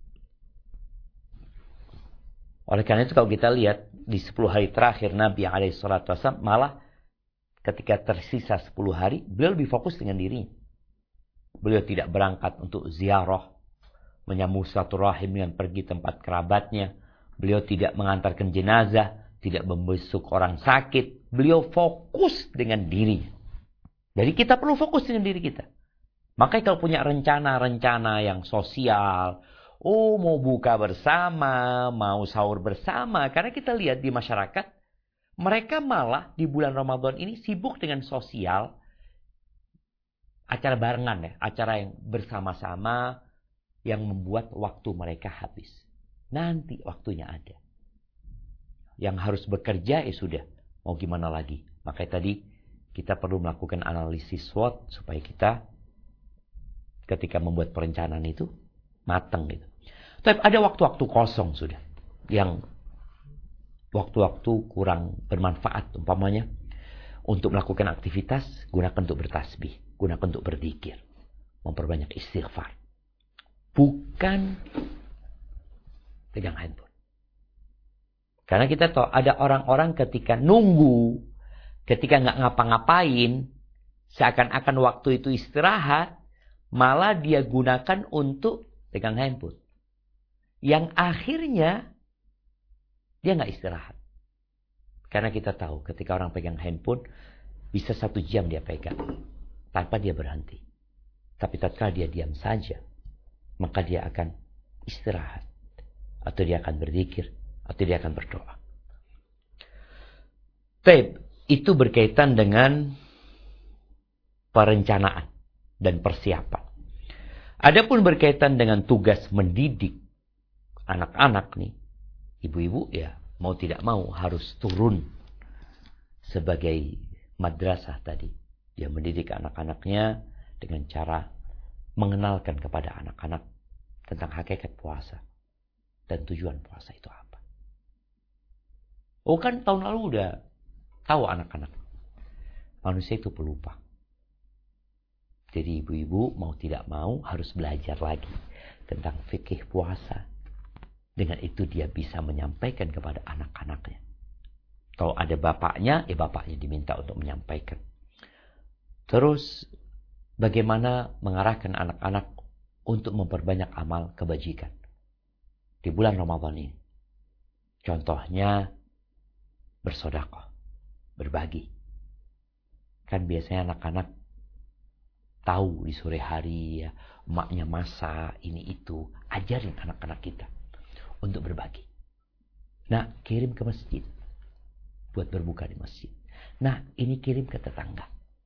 Oleh karena itu kalau kita lihat di sepuluh hari terakhir Nabi alaihi salatu wasallam, malah ketika tersisa sepuluh hari, beliau lebih fokus dengan dirinya. Beliau tidak berangkat untuk ziarah, menyambung silaturahim dengan pergi tempat kerabatnya. Beliau tidak mengantarkan jenazah, tidak membesuk orang sakit. Beliau fokus dengan dirinya. Jadi kita perlu fokus dengan diri kita. Makanya kalau punya rencana-rencana yang sosial, oh mau buka bersama, mau sahur bersama. Karena kita lihat di masyarakat, mereka malah di bulan Ramadan ini sibuk dengan sosial. Acara barengan ya, acara yang bersama-sama yang membuat waktu mereka habis. Nanti waktunya ada. Yang harus bekerja ya sudah, mau gimana lagi. Makanya tadi kita perlu melakukan analisis SWOT supaya kita ketika membuat perencanaan itu matang gitu. Tapi ada waktu-waktu kosong sudah. Yang waktu-waktu kurang bermanfaat umpamanya. Untuk melakukan aktivitas, gunakan untuk bertasbih. Gunakan untuk berzikir. Memperbanyak istighfar. Bukan pegang handphone. Karena kita tahu ada orang-orang ketika nunggu. Ketika nggak ngapa-ngapain. Seakan-akan waktu itu istirahat. Malah dia gunakan untuk pegang handphone. Yang akhirnya dia nggak istirahat. Karena kita tahu ketika orang pegang handphone, bisa satu jam dia pegang. Tanpa dia berhenti. Tapi tatkala dia diam saja, maka dia akan istirahat. Atau dia akan berzikir. Atau dia akan berdoa. Taib, itu berkaitan dengan perencanaan dan persiapan. Adapun berkaitan dengan tugas mendidik anak-anak nih, ibu-ibu ya mau tidak mau harus turun sebagai madrasah tadi. Dia mendidik anak-anaknya dengan cara mengenalkan kepada anak-anak tentang hakikat puasa dan tujuan puasa itu apa. Oh kan tahun lalu udah tahu anak-anak. Manusia itu pelupa. Jadi ibu-ibu mau tidak mau harus belajar lagi tentang fikih puasa. Dengan itu dia bisa menyampaikan kepada anak-anaknya. Kalau ada bapaknya, ya bapaknya diminta untuk menyampaikan. Terus bagaimana mengarahkan anak-anak untuk memperbanyak amal kebajikan di bulan Ramadan ini. Contohnya bersedekah, berbagi. Kan biasanya anak-anak tahu di sore hari ya, emaknya masak ini itu, ajarin anak-anak kita untuk berbagi. Nah, kirim ke masjid buat berbuka di masjid. Nah, ini kirim ke tetangga.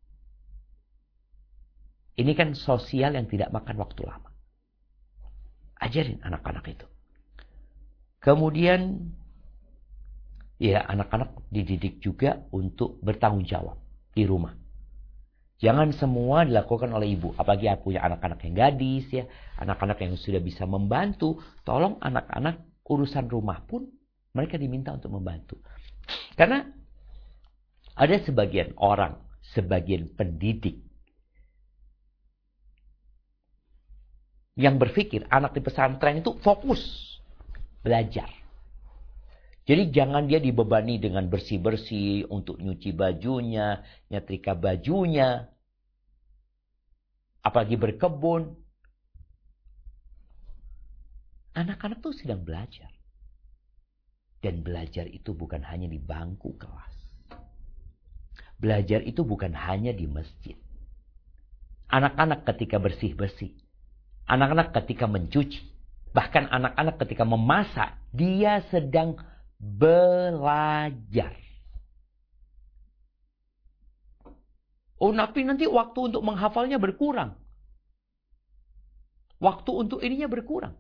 Ini kan sosial yang tidak makan waktu lama. Ajarin anak-anak itu. Kemudian ya anak-anak dididik juga untuk bertanggung jawab di rumah. Jangan semua dilakukan oleh ibu. Apalagi punya anak-anak yang gadis ya. Anak-anak yang sudah bisa membantu. Tolong anak-anak urusan rumah pun mereka diminta untuk membantu. Karena ada sebagian orang, sebagian pendidik yang berpikir anak di pesantren itu fokus belajar. Jadi jangan dia dibebani dengan bersih-bersih untuk nyuci bajunya, nyetrika bajunya, apalagi berkebun. Anak-anak tuh sedang belajar. Dan belajar itu bukan hanya di bangku kelas. Belajar itu bukan hanya di masjid. Anak-anak ketika bersih-bersih. Anak-anak ketika mencuci. Bahkan anak-anak ketika memasak. Dia sedang belajar. Oh, tapi nanti waktu untuk menghafalnya berkurang. Waktu untuk ininya berkurang.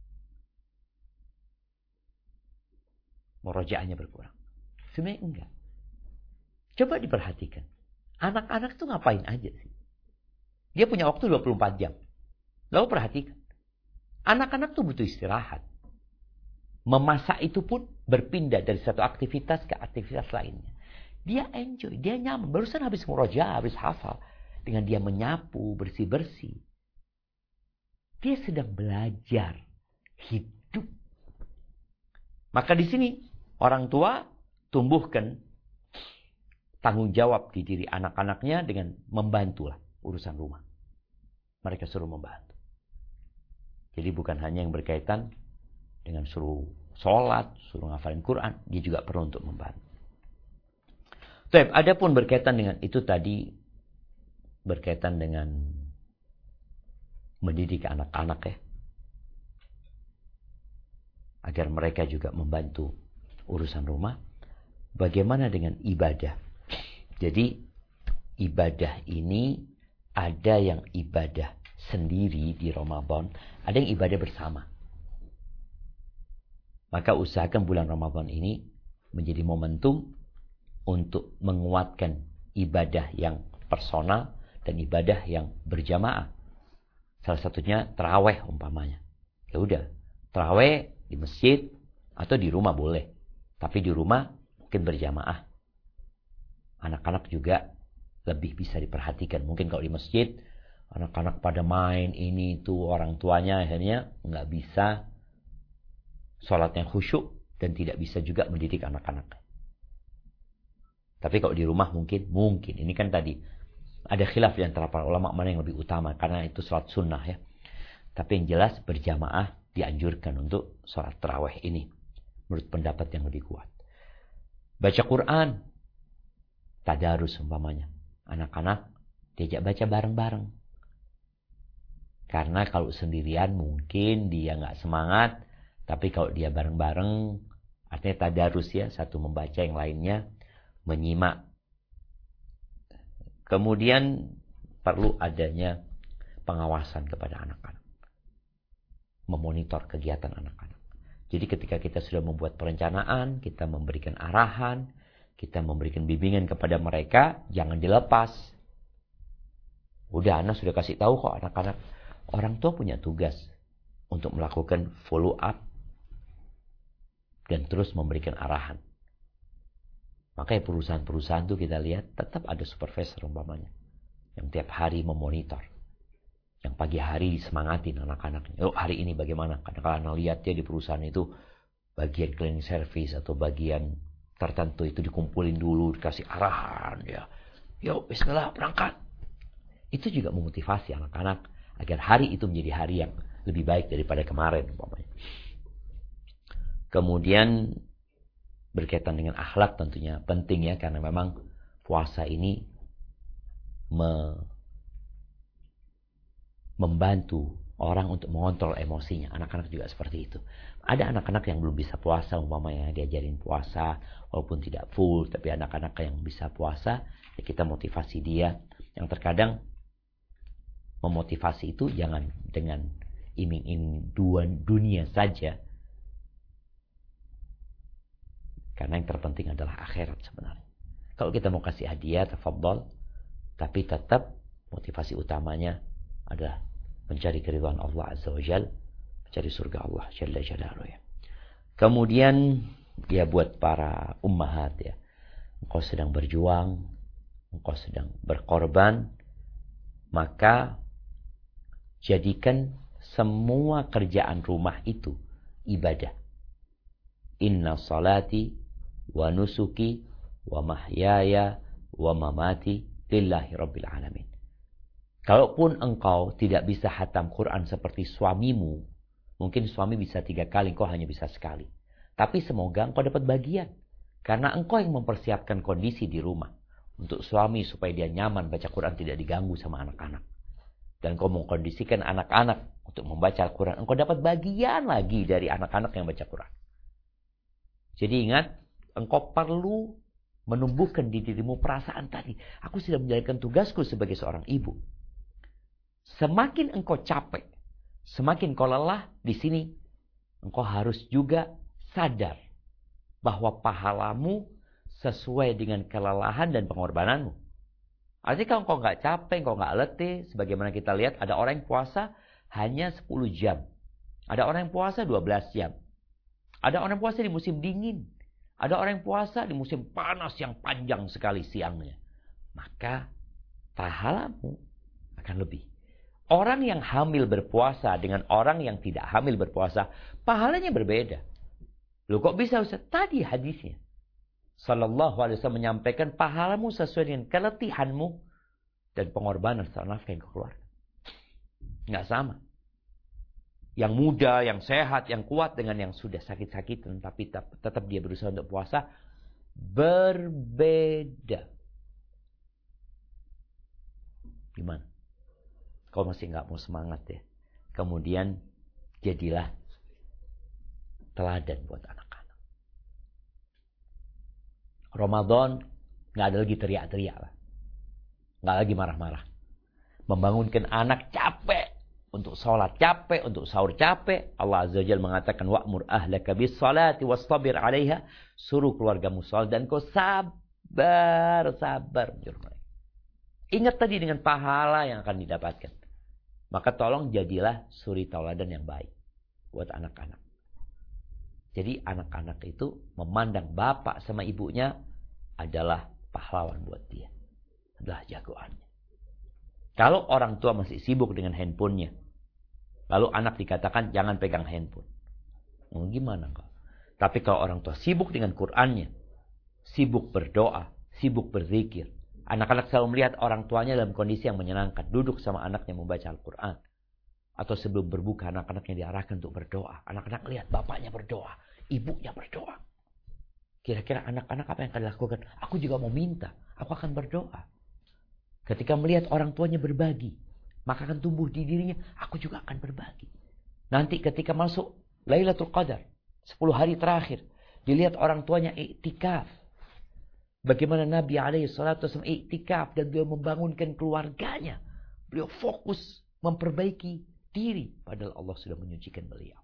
Murojaahnya berkurang. Sebenarnya enggak. Coba diperhatikan. Anak-anak itu ngapain aja sih? Dia punya waktu dua puluh empat jam. Lalu perhatikan. Anak-anak tuh butuh istirahat. Memasak itu pun berpindah dari satu aktivitas ke aktivitas lainnya. Dia enjoy, dia nyaman. Barusan habis murojaah, habis hafal. Dengan dia menyapu, bersih-bersih. Dia sedang belajar hidup. Maka di sini orang tua tumbuhkan tanggung jawab di diri anak-anaknya dengan membantulah urusan rumah. Mereka suruh membantu. Jadi bukan hanya yang berkaitan dengan suruh sholat, suruh ngafalin Quran, dia juga perlu untuk membantu. Baik, adapun berkaitan dengan itu tadi, berkaitan dengan mendidik anak-anak ya, agar mereka juga membantu urusan rumah. Bagaimana dengan ibadah? Jadi ibadah ini ada yang ibadah sendiri di Ramadan, ada yang ibadah bersama. Maka usahakan bulan Ramadan ini menjadi momentum untuk menguatkan ibadah yang personal dan ibadah yang berjamaah. Salah satunya tarawih umpamanya. Ya udah, tarawih di masjid atau di rumah boleh. Tapi di rumah mungkin berjamaah. Anak-anak juga lebih bisa diperhatikan. Mungkin kalau di masjid, anak-anak pada main ini itu, orang tuanya akhirnya nggak bisa sholat yang khusyuk dan tidak bisa juga mendidik anak-anak. Tapi kalau di rumah mungkin, mungkin. Ini kan tadi Ada khilaf di antara para ulama mana yang lebih utama, karena itu sholat sunnah ya. Tapi yang jelas berjamaah dianjurkan untuk sholat tarawih ini, menurut pendapat yang lebih kuat. Baca Quran, tadarus umpamanya, anak-anak diajak baca bareng-bareng. Karena kalau sendirian mungkin dia nggak semangat, tapi kalau dia bareng-bareng, artinya tadarus ya, satu membaca yang lainnya menyimak. Kemudian perlu adanya pengawasan kepada anak-anak, memonitor kegiatan anak-anak. Jadi ketika kita sudah membuat perencanaan, kita memberikan arahan, kita memberikan bimbingan kepada mereka, jangan dilepas. Udah, anak sudah kasih tahu kok anak-anak. Orang tua punya tugas untuk melakukan follow up dan terus memberikan arahan. Makanya perusahaan-perusahaan itu kita lihat tetap ada supervisor umpamanya yang tiap hari memonitor. Yang pagi hari disemangatin anak-anaknya. Oh, hari ini bagaimana? Kadang-kadang lihat ya di perusahaan itu bagian cleaning service atau bagian tertentu itu dikumpulin dulu, dikasih arahan ya. Yuk, bismillah, berangkat. Itu juga memotivasi anak-anak agar hari itu menjadi hari yang lebih baik daripada kemarin umpamanya. Kemudian berkaitan dengan akhlak tentunya penting ya, karena memang puasa ini me membantu orang untuk mengontrol emosinya. Anak-anak juga seperti itu. Ada anak-anak yang belum bisa puasa umpamanya, diajarin puasa walaupun tidak full, tapi anak-anak yang bisa puasa ya kita motivasi dia. Yang terkadang memotivasi itu jangan dengan iming-iming dunia saja, karena yang terpenting adalah akhirat sebenarnya. Kalau kita mau kasih hadiah, tafadhol, tapi tetap motivasi utamanya adalah mencari keridhaan Allah Azza wa Jalla, mencari surga Allah Jalla Jalaluhu ya. Kemudian ya buat para ummahat ya, engkau sedang berjuang, engkau sedang berkorban, maka jadikan semua kerjaan rumah itu ibadah. Inna salati wa nusuki wa mahyaya wa mamati lillahi rabbil alamin. Kalaupun engkau tidak bisa hatam Quran seperti suamimu, mungkin suami bisa tiga kali, engkau hanya bisa sekali. Tapi semoga engkau dapat bagian. Karena engkau yang mempersiapkan kondisi di rumah. Untuk suami supaya dia nyaman baca Quran, tidak diganggu sama anak-anak. Dan engkau mengkondisikan anak-anak untuk membaca Al-Quran. Engkau dapat bagian lagi dari anak-anak yang baca Quran. Jadi ingat, engkau perlu menumbuhkan di dirimu perasaan tadi. Aku sudah menjalankan tugasku sebagai seorang ibu. Semakin engkau capek, semakin engkau lelah, di sini engkau harus juga sadar bahwa pahalamu sesuai dengan kelelahan dan pengorbananmu. Artinya kalau engkau nggak capek, engkau nggak letih, sebagaimana kita lihat ada orang yang puasa hanya sepuluh jam. Ada orang yang puasa dua belas jam. Ada orang yang puasa di musim dingin. Ada orang yang puasa di musim panas yang panjang sekali siangnya. Maka pahalamu akan lebih. Orang yang hamil berpuasa dengan orang yang tidak hamil berpuasa, pahalanya berbeda. Loh kok bisa Ustaz? Tadi hadisnya. Sallallahu alaihi wasallam menyampaikan pahalamu sesuai dengan keletihanmu dan pengorbanan setelah nafkah yang keluar. Nggak sama. Yang muda, yang sehat, yang kuat dengan yang sudah sakit-sakitan tapi tetap, tetap dia berusaha untuk puasa, berbeda. Gimana? Kau masih nggak mau semangat ya? Kemudian jadilah teladan buat anak-anak. Ramadan nggak ada lagi teriak-teriak lah, nggak lagi marah-marah. Membangunkan anak capek untuk sholat, capek untuk sahur, capek. Allah Azza wa Jalla mengatakan wa'mur ahlaka bis salati wastabir 'alaiha, suruh keluargamu sholat dan kau sabar, sabar. Ingat tadi dengan pahala yang akan didapatkan. Maka tolong jadilah suri tauladan yang baik buat anak-anak. Jadi anak-anak itu memandang bapak sama ibunya adalah pahlawan buat dia. Adalah jagoannya. Kalau orang tua masih sibuk dengan handphonenya, lalu anak dikatakan jangan pegang handphone. Oh, gimana kok? Tapi kalau orang tua sibuk dengan Qur'annya, sibuk berdoa, sibuk berzikir, Anak-anak selalu melihat orang tuanya dalam kondisi yang menyenangkan. Duduk sama anaknya membaca Al-Quran. Atau sebelum berbuka, anak-anaknya diarahkan untuk berdoa. Anak-anak lihat bapaknya berdoa. Ibunya berdoa. Kira-kira anak-anak apa yang akan dilakukan? Aku juga mau minta. Aku akan berdoa. Ketika melihat orang tuanya berbagi, maka akan tumbuh di dirinya, aku juga akan berbagi. Nanti ketika masuk Lailatul Qadar, sepuluh hari terakhir, dilihat orang tuanya iktikaf. Bagaimana Nabi alaihi salatu wasallam iktikaf dan beliau membangunkan keluarganya. Beliau fokus memperbaiki diri. Padahal Allah sudah menyucikan beliau.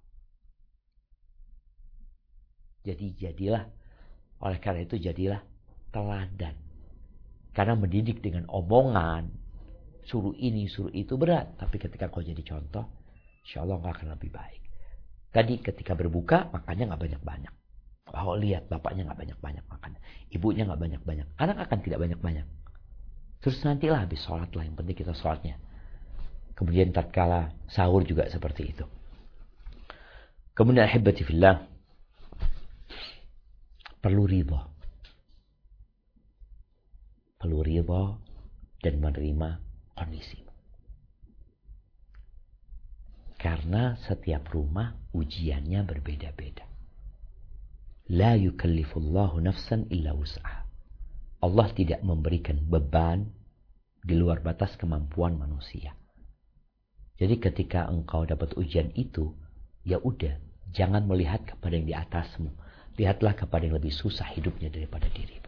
Jadi jadilah, oleh karena itu jadilah teladan. Karena mendidik dengan omongan, suruh ini, suruh itu berat. Tapi ketika kau jadi contoh, insya Allah kau akan lebih baik. Tadi ketika berbuka, makannya gak banyak-banyak. Oh lihat bapaknya gak banyak-banyak makan. Ibunya gak banyak-banyak. Anak akan tidak banyak-banyak. Terus nantilah habis sholat lah. Yang penting kita sholatnya. Kemudian tatkala sahur juga seperti itu. Kemudian ahibati fillah. Perlu ridha. Perlu ridha dan menerima kondisi. Karena setiap rumah ujiannya berbeda-beda. La yukallifullahu nafsan illa wus'aha. Allah tidak memberikan beban di luar batas kemampuan manusia. Jadi ketika engkau dapat ujian itu, ya udah, jangan melihat kepada yang di atasmu. Lihatlah kepada yang lebih susah hidupnya daripada dirimu.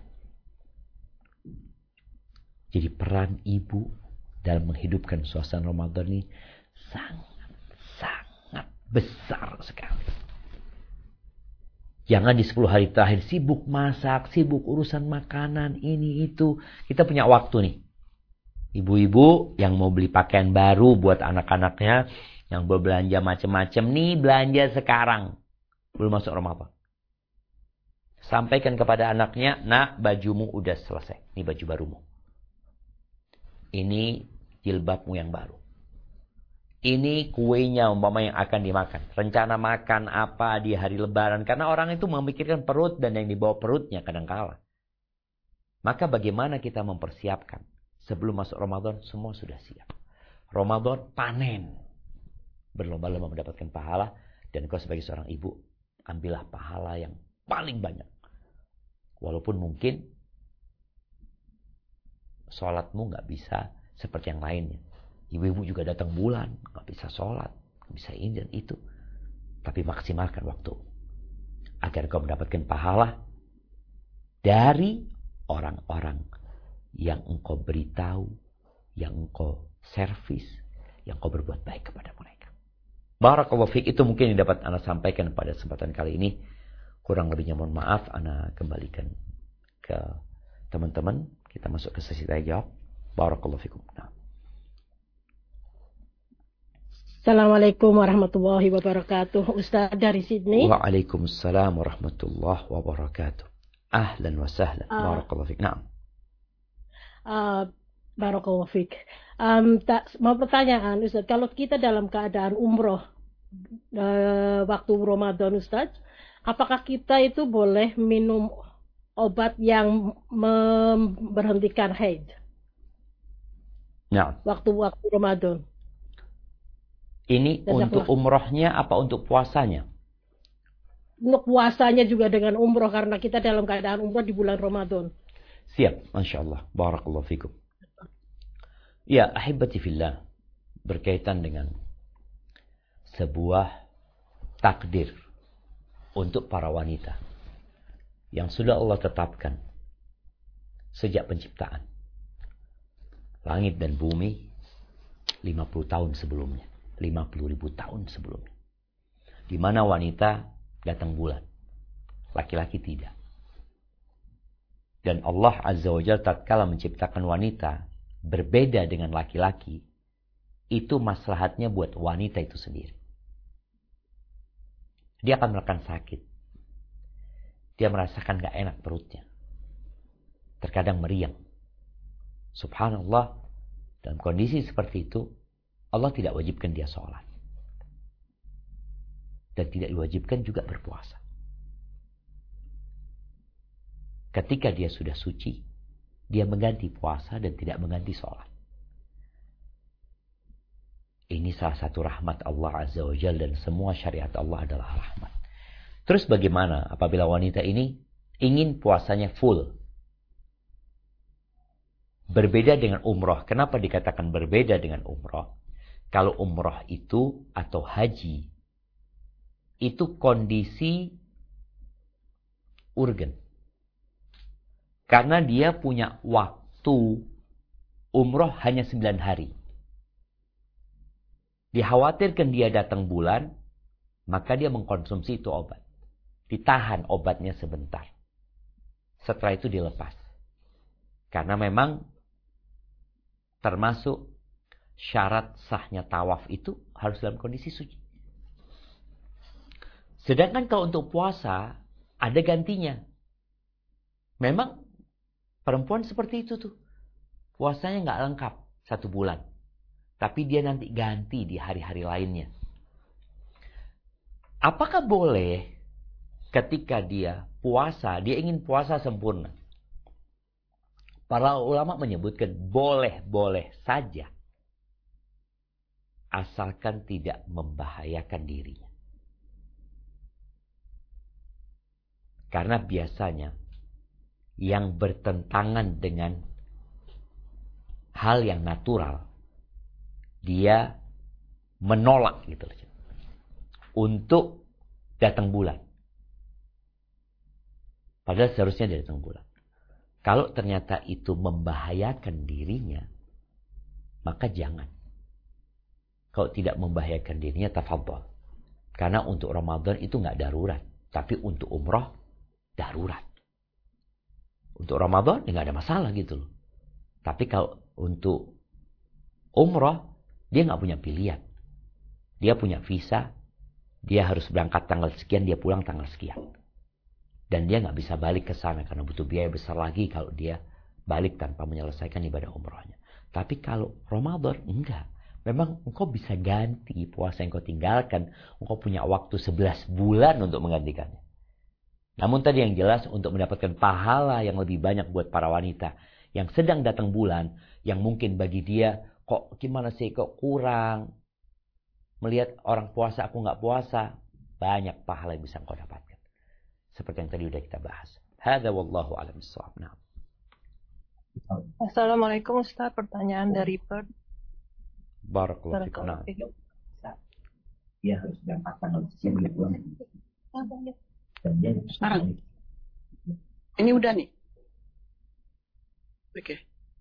Jadi peran ibu dalam menghidupkan suasana Ramadan ini sangat-sangat besar sekali. Jangan di sepuluh hari terakhir sibuk masak, sibuk urusan makanan, ini itu. Kita punya waktu nih. Ibu-ibu yang mau beli pakaian baru buat anak-anaknya, yang berbelanja macam-macam nih, belanja sekarang. Belum masuk Ramadan. Sampaikan kepada anaknya, nak bajumu udah selesai. Ini baju barumu. Ini jilbabmu yang baru. Ini kuenya umpama yang akan dimakan. Rencana makan apa di hari lebaran. Karena orang itu memikirkan perut dan yang dibawa perutnya kadangkala. Maka bagaimana kita mempersiapkan. Sebelum masuk Ramadan semua sudah siap. Ramadan panen. Berlomba-lomba mendapatkan pahala. Dan kau sebagai seorang ibu. Ambillah pahala yang paling banyak. Walaupun mungkin sholatmu gak bisa seperti yang lainnya. Ibu-ibu juga datang bulan, gak bisa sholat, gak bisa ini dan itu. Tapi maksimalkan waktu. Agar kau mendapatkan pahala dari orang-orang yang engkau beritahu, yang engkau servis, yang engkau berbuat baik kepada mereka. Barakallahu fiik, itu mungkin yang dapat Ana sampaikan pada kesempatan kali ini. Kurang lebihnya mohon maaf, Ana kembalikan ke teman-teman. Kita masuk ke sesi tanya jawab. Barakallahu fiikum. Nah. Assalamualaikum warahmatullahi wabarakatuh. Ustaz dari Sydney. Waalaikumsalam warahmatullahi wabarakatuh. Ahlan wa sahlan. Uh, Barakallahu fiik. Naam. Uh, Barakallahu fiik. Um, tak, mau pertanyaan Ustaz, kalau kita dalam keadaan umroh uh, waktu Ramadan Ustaz, apakah kita itu boleh minum obat yang memberhentikan haid? Naam. Waktu-waktu Ramadan. Ini dan untuk umrohnya apa untuk puasanya? Untuk puasanya juga dengan umroh karena kita dalam keadaan umroh di bulan Ramadan. Siap, Masya Allah. Barakallahu fikum. Ya, ahibati fillah. Berkaitan dengan sebuah takdir untuk para wanita yang sudah Allah tetapkan sejak penciptaan langit dan bumi lima puluh tahun sebelumnya. lima puluh ribu tahun sebelumnya. Di mana wanita datang bulan. Laki-laki tidak. Dan Allah Azza wa Jalla tatkala menciptakan wanita berbeda dengan laki-laki, itu maslahatnya buat wanita itu sendiri. Dia akan merasakan sakit. Dia merasakan gak enak perutnya. Terkadang meriang. Subhanallah, dalam kondisi seperti itu, Allah tidak wajibkan dia sholat. Dan tidak diwajibkan juga berpuasa. Ketika dia sudah suci, dia mengganti puasa dan tidak mengganti sholat. Ini salah satu rahmat Allah Azza wa Jalla, dan semua syariat Allah adalah rahmat. Terus bagaimana apabila wanita ini ingin puasanya full? Berbeda dengan umroh. Kenapa dikatakan berbeda dengan umroh? Kalau umroh itu atau haji, itu kondisi urgen. Karena dia punya waktu umroh hanya sembilan hari. Dikhawatirkan dia datang bulan, maka dia mengkonsumsi itu obat. Ditahan obatnya sebentar. Setelah itu dilepas. Karena memang termasuk syarat sahnya tawaf itu harus dalam kondisi suci. Sedangkan kalau untuk puasa, ada gantinya. Memang perempuan seperti itu tuh. Puasanya nggak lengkap satu bulan. Tapi dia nanti ganti di hari-hari lainnya. Apakah boleh ketika dia puasa, dia ingin puasa sempurna? Para ulama menyebutkan boleh-boleh saja. Asalkan tidak membahayakan dirinya. Karena biasanya yang bertentangan dengan hal yang natural, dia menolak gitu untuk datang bulan. Padahal seharusnya dia datang bulan. Kalau ternyata itu membahayakan dirinya, maka jangan. Kalau tidak membahayakan dirinya, tafadhol. Karena untuk Ramadan itu nggak darurat. Tapi untuk umroh, darurat. Untuk Ramadan, nggak ada masalah gitu loh. Tapi kalau untuk umroh, dia nggak punya pilihan. Dia punya visa, dia harus berangkat tanggal sekian, dia pulang tanggal sekian. Dan dia nggak bisa balik ke sana karena butuh biaya besar lagi kalau dia balik tanpa menyelesaikan ibadah umrohnya. Tapi kalau Ramadan, enggak. Memang engkau bisa ganti puasa yang kau tinggalkan. Engkau punya waktu sebelas bulan untuk menggantikannya. Namun tadi yang jelas untuk mendapatkan pahala yang lebih banyak buat para wanita yang sedang datang bulan, yang mungkin bagi dia, kok gimana sih, kok kurang. Melihat orang puasa, aku nggak puasa. Banyak pahala yang bisa engkau dapatkan. Seperti yang tadi sudah kita bahas. Hadza wallahu a'lam bissawab. Nah. Assalamualaikum Ustaz, pertanyaan dari Perth. Barakallahu fiik. Nah. Dia harus berangkat tanggal sekian dia pulang. Sekarang. Ini udah nih. Oke. Okay.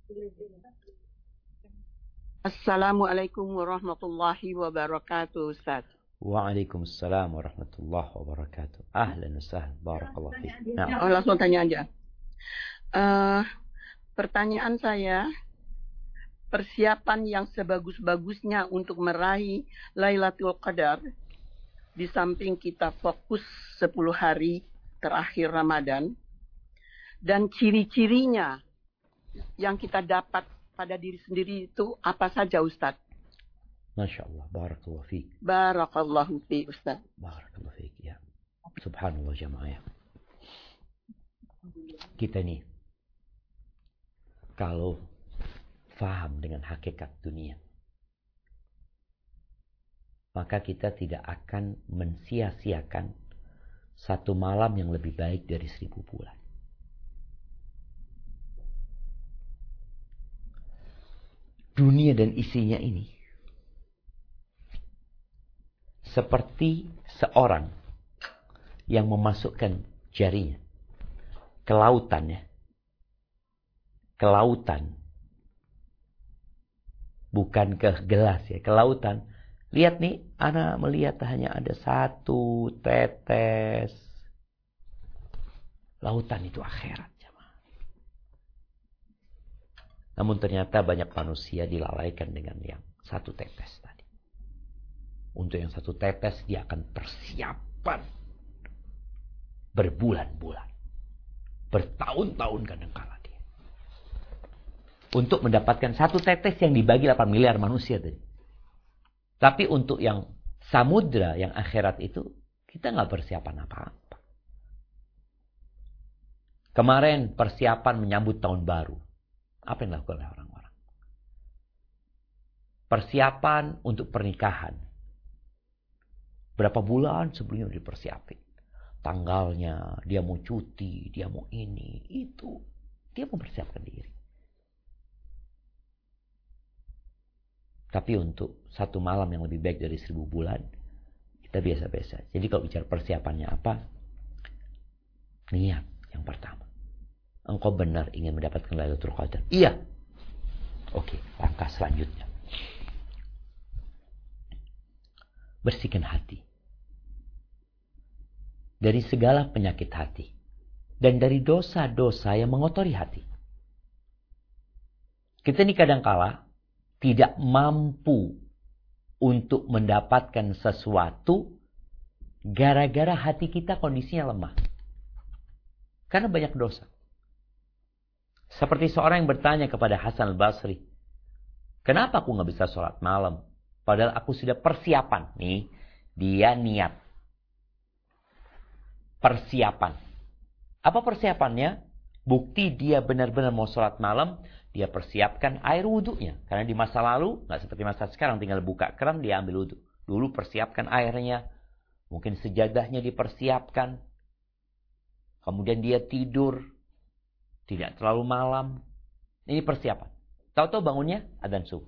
Assalamualaikum warahmatullahi wabarakatuh, Ustaz. Waalaikumsalam warahmatullahi wabarakatuh. Ahlan wa sahlan. Barakallahu fiik. Nah. Oh, langsung tanya aja. Uh, pertanyaan saya, persiapan yang sebagus-bagusnya untuk meraih Lailatul Qadar, di samping kita fokus sepuluh hari terakhir Ramadan, dan ciri-cirinya yang kita dapat pada diri sendiri itu apa saja, Ustaz? Masya Allah, barakallahu fiik. Barakallahu fiik, Ustaz. Barakallahu fiik, ya. Subhanallah jamaah. Kita nih, kalau faham dengan hakikat dunia, maka kita tidak akan mensia-siakan satu malam yang lebih baik dari seribu bulan. Dunia dan isinya ini seperti seorang yang memasukkan jarinya ke lautan, ya. Ke lautan. Bukan ke gelas, ya, ke lautan. Lihat nih, ana melihat hanya ada satu tetes. Lautan itu akhirat. Namun ternyata banyak manusia dilalaikan dengan yang satu tetes tadi. Untuk yang satu tetes dia akan persiapan berbulan-bulan. Bertahun-tahun kadang-kala dia. Untuk mendapatkan satu tetes yang dibagi delapan miliar manusia tadi. Tapi untuk yang samudra, yang akhirat itu, kita nggak persiapan apa-apa. Kemarin persiapan menyambut tahun baru. Apa yang dilakukan oleh orang-orang? Persiapan untuk pernikahan. Berapa bulan sebelumnya dipersiapin. Tanggalnya, dia mau cuti, dia mau ini, itu. Dia mempersiapkan diri. Tapi untuk satu malam yang lebih baik dari seribu bulan, kita biasa-biasa. Jadi kalau bicara persiapannya apa? Niat yang pertama. Engkau benar ingin mendapatkan Lailatul Qadar? Iya. Oke, langkah selanjutnya. Bersihkan hati. Dari segala penyakit hati. Dan dari dosa-dosa yang mengotori hati. Kita ini kadangkala tidak mampu untuk mendapatkan sesuatu gara-gara hati kita kondisinya lemah. Karena banyak dosa. Seperti seorang yang bertanya kepada Hasan al-Basri, kenapa aku gak bisa sholat malam? Padahal aku sudah persiapan. Nih, dia niat. Persiapan. Apa persiapannya? Bukti dia benar-benar mau sholat malam, dia persiapkan air wudhunya. Karena di masa lalu, gak seperti masa sekarang, tinggal buka keran, dia ambil wudhu. Dulu persiapkan airnya, mungkin sejadahnya dipersiapkan. Kemudian dia tidur, tidak terlalu malam. Ini persiapan. Tahu-tahu bangunnya adzan subuh.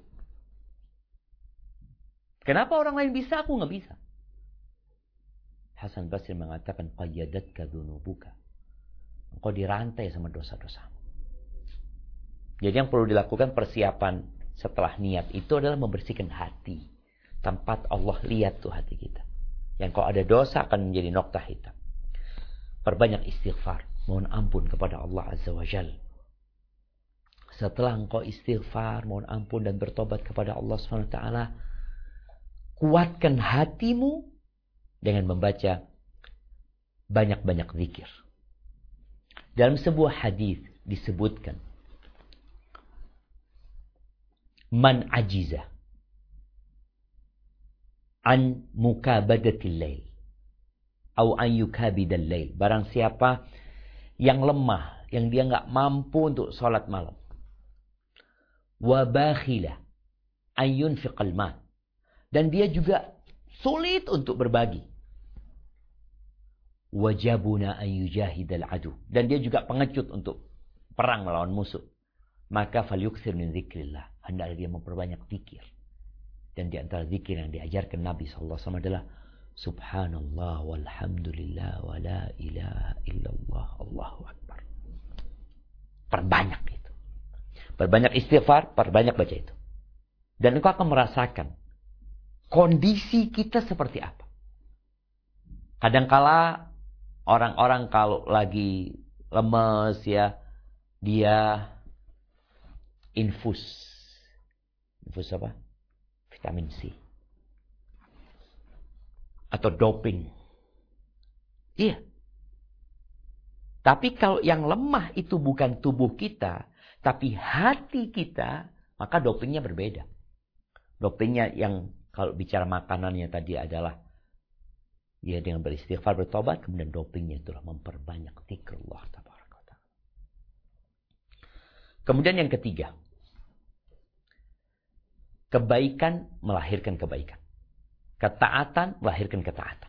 Kenapa orang lain bisa, aku nggak bisa? Hasan Basri mengatakan, qayyadatka dzunubuka. Engkau dirantai sama dosa-dosa. Jadi yang perlu dilakukan persiapan setelah niat itu adalah membersihkan hati. Tempat Allah lihat tuh hati kita. Yang kalau ada dosa akan menjadi noktah hitam. Perbanyak istighfar. Mohon ampun kepada Allah Azza wa Jal. Setelah engkau istighfar, mohon ampun dan bertobat kepada Allah subhanahu wa taala, kuatkan hatimu dengan membaca banyak-banyak zikir. Dalam sebuah hadis disebutkan, man ajiza an mukabadatil lail atau an yukabidal lail. Barang siapa yang lemah, yang dia nggak mampu untuk sholat malam. Wa bakhila an yunfiqal mal. Dan dia juga sulit untuk berbagi. Wajabuna an yujahidal adu. Dan dia juga pengecut untuk perang melawan musuh. Maka falyuksir min zikrillah. Hendaklah dia memperbanyak zikir. Dan di antara zikir yang diajarkan Nabi sallallahu alaihi wasallam adalah Subhanallah walhamdulillah wa la ilaha illallah Allahu akbar. Perbanyak itu. Perbanyak istighfar, perbanyak baca itu. Dan engkau akan merasakan kondisi kita seperti apa. Kadangkala orang-orang kalau lagi lemes ya, dia infus. Infus apa? Vitamin C. Atau doping. Iya. Tapi kalau yang lemah itu bukan tubuh kita, tapi hati kita, maka dopingnya berbeda. Dopingnya yang kalau bicara makanannya tadi adalah dia dengan beristighfar, bertobat, kemudian dopingnya itulah memperbanyak zikrullah tabaraka wa ta'ala. Kemudian yang ketiga, kebaikan melahirkan kebaikan. Ketaatan melahirkan ketaatan.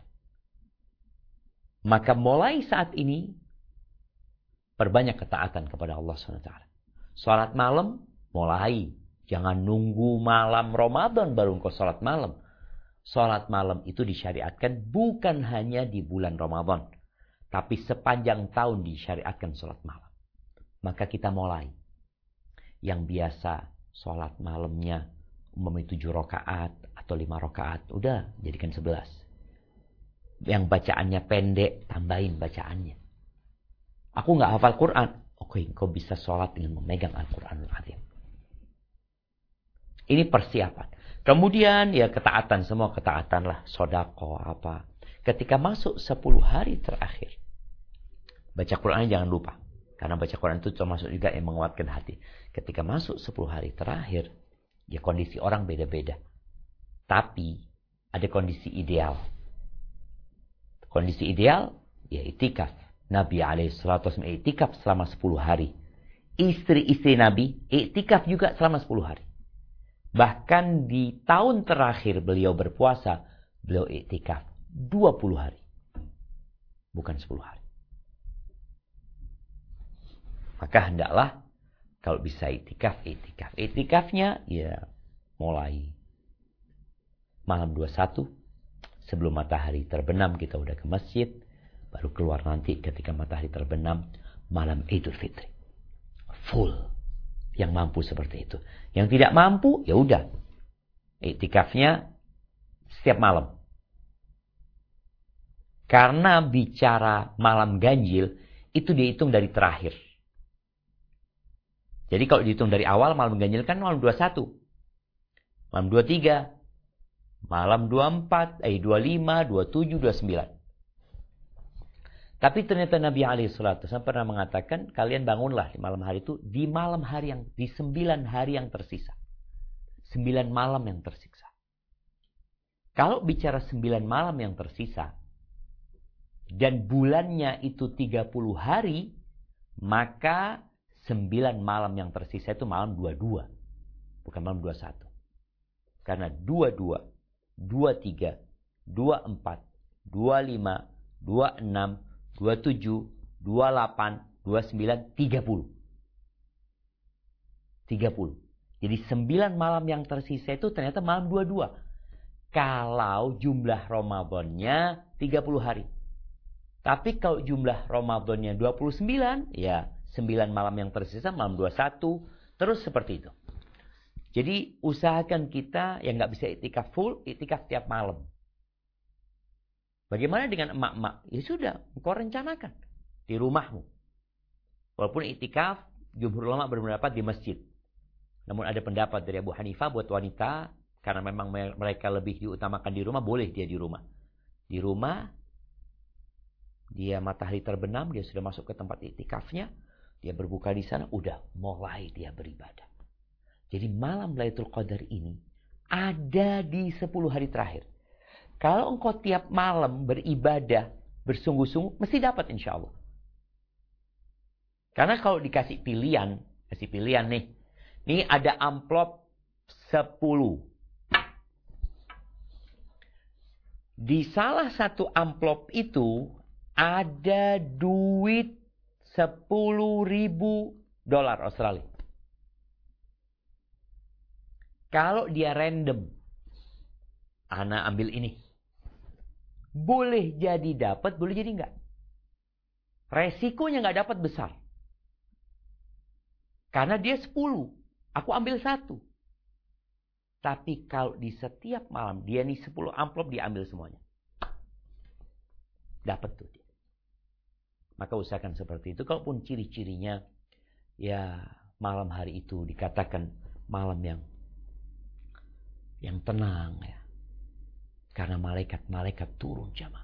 Maka mulai saat ini perbanyak ketaatan kepada Allah subhanahu wa taala. Salat malam mulai. Jangan nunggu malam Ramadan baru engkau salat malam. Salat malam itu disyariatkan bukan hanya di bulan Ramadan. Tapi sepanjang tahun disyariatkan salat malam. Maka kita mulai. Yang biasa salat malamnya umpamanya tujuh rakaat atau lima rakaat, udah jadikan sebelas. Yang bacaannya pendek, tambahin bacaannya. Aku nggak hafal Quran, oke, kau bisa sholat dengan memegang Al-Quranul Azim. Ini persiapan. Kemudian ya ketaatan, semua ketaatan lah, sodako apa. Ketika masuk sepuluh hari terakhir, baca Quran jangan lupa, karena baca Quran itu termasuk juga yang menguatkan hati. Ketika masuk sepuluh hari terakhir, ya kondisi orang beda-beda. Tapi ada kondisi ideal. Kondisi ideal ya itikaf. Nabi alaihi salatu wasallam itikaf selama sepuluh hari. istri-istri Nabi iktikaf juga selama sepuluh hari. Bahkan di tahun terakhir beliau berpuasa, beliau iktikaf dua puluh hari. Bukan sepuluh hari. Maka hendaklah kalau bisa iktikaf, iktikaf. Iktikafnya ya mulai malam dua puluh satu. Sebelum matahari terbenam kita udah ke masjid. Baru keluar nanti ketika matahari terbenam malam Idul Fitri. Full. Yang mampu seperti itu. Yang tidak mampu ya udah. Iktikafnya setiap malam. Karena bicara malam ganjil itu dihitung dari terakhir. Jadi kalau dihitung dari awal malam ganjil kan malam dua puluh satu. Malam dua puluh tiga. Malam dua puluh empat, eh dua puluh lima, dua puluh tujuh, dua puluh sembilan. Tapi ternyata Nabi alaihi salatu wasallam pernah mengatakan, kalian bangunlah di malam hari itu, di malam hari yang, di sembilan hari yang tersisa. Sembilan malam yang tersisa. Kalau bicara sembilan malam yang tersisa, dan bulannya itu tiga puluh hari, maka sembilan malam yang tersisa itu malam dua puluh dua. Bukan malam dua puluh satu. Karena dua puluh dua, dua puluh tiga, dua puluh empat, dua puluh lima, dua puluh enam, dua puluh tujuh, dua puluh delapan, dua puluh sembilan, tiga puluh. tiga puluh. Jadi sembilan malam yang tersisa itu ternyata malam dua puluh dua. Kalau jumlah Ramadannya tiga puluh hari. Tapi kalau jumlah Ramadannya dua puluh sembilan, ya sembilan malam yang tersisa malam dua puluh satu. Terus seperti itu. Jadi usahakan kita yang nggak bisa iktikaf full, iktikaf tiap malam. Bagaimana dengan emak-emak? Ya sudah, engkau rencanakan di rumahmu. Walaupun iktikaf, jumhur ulama berpendapat di masjid. Namun ada pendapat dari Abu Hanifah buat wanita, karena memang mereka lebih diutamakan di rumah, boleh dia di rumah. Di rumah, dia matahari terbenam, dia sudah masuk ke tempat iktikafnya, dia berbuka di sana, udah mulai dia beribadah. Jadi malam Lailatul Qadar ini ada di sepuluh hari terakhir. Kalau engkau tiap malam beribadah bersungguh-sungguh, mesti dapat insya Allah. Karena kalau dikasih pilihan, kasih pilihan nih. Nih ada amplop sepuluh. Di salah satu amplop itu ada duit sepuluh ribu dolar Australia. Kalau dia random, ana ambil ini. Boleh jadi dapat, boleh jadi enggak. Resikonya enggak dapat besar. Karena dia sepuluh. Aku ambil satu. Tapi kalau di setiap malam, dia nih sepuluh amplop dia ambil semuanya. Dapat tuh dia. Maka usahakan seperti itu. Kalaupun ciri-cirinya, ya malam hari itu dikatakan malam yang yang tenang ya. Karena malaikat-malaikat turun jamaah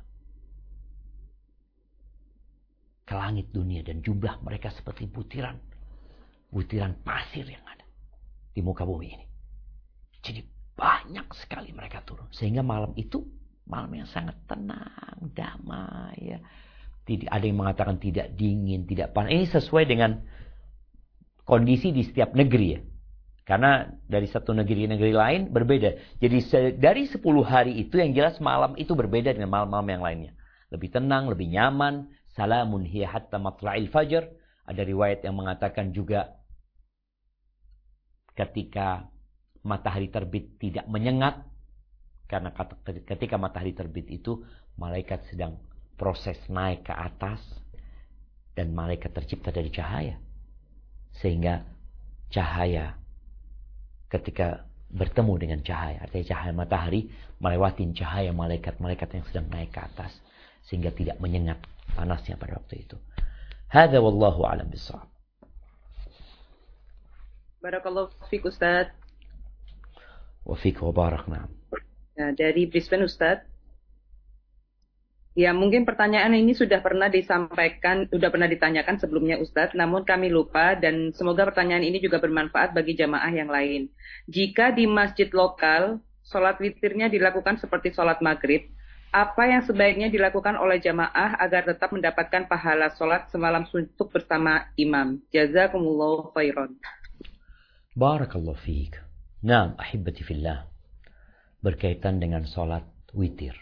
ke langit dunia dan jumlah mereka seperti butiran butiran pasir yang ada di muka bumi ini. Jadi banyak sekali mereka turun sehingga malam itu malam yang sangat tenang, damai ya. Tidak ada yang mengatakan tidak dingin, tidak panas. Ini sesuai dengan kondisi di setiap negeri ya. Karena dari satu negeri-negeri lain berbeda. Jadi dari sepuluh hari itu yang jelas malam itu berbeda dengan malam-malam yang lainnya. Lebih tenang, lebih nyaman. Salamun hiya hatta matla'il fajr. Ada riwayat yang mengatakan juga ketika matahari terbit tidak menyengat. Karena ketika matahari terbit itu malaikat sedang proses naik ke atas. Dan malaikat tercipta dari cahaya. Sehingga cahaya ketika bertemu dengan cahaya, artinya cahaya matahari melewati cahaya malaikat-malaikat yang sedang naik ke atas sehingga tidak menyengat panasnya pada waktu itu. Hadza wallahu a'lam bishawab. Barakallahu fiik Ustaz. Wa fiik wa barak na'am. Nah, dari Brisbane Ustaz. Ya, mungkin pertanyaan ini sudah pernah disampaikan, sudah pernah ditanyakan sebelumnya Ustadz, namun kami lupa dan semoga pertanyaan ini juga bermanfaat bagi jamaah yang lain. Jika di masjid lokal, sholat witirnya dilakukan seperti sholat maghrib, apa yang sebaiknya dilakukan oleh jamaah agar tetap mendapatkan pahala sholat semalam suntuk bersama imam? Jazakumullahu khairan. Barakallahu fiik. Naam, ahibati fillah. Berkaitan dengan sholat witir.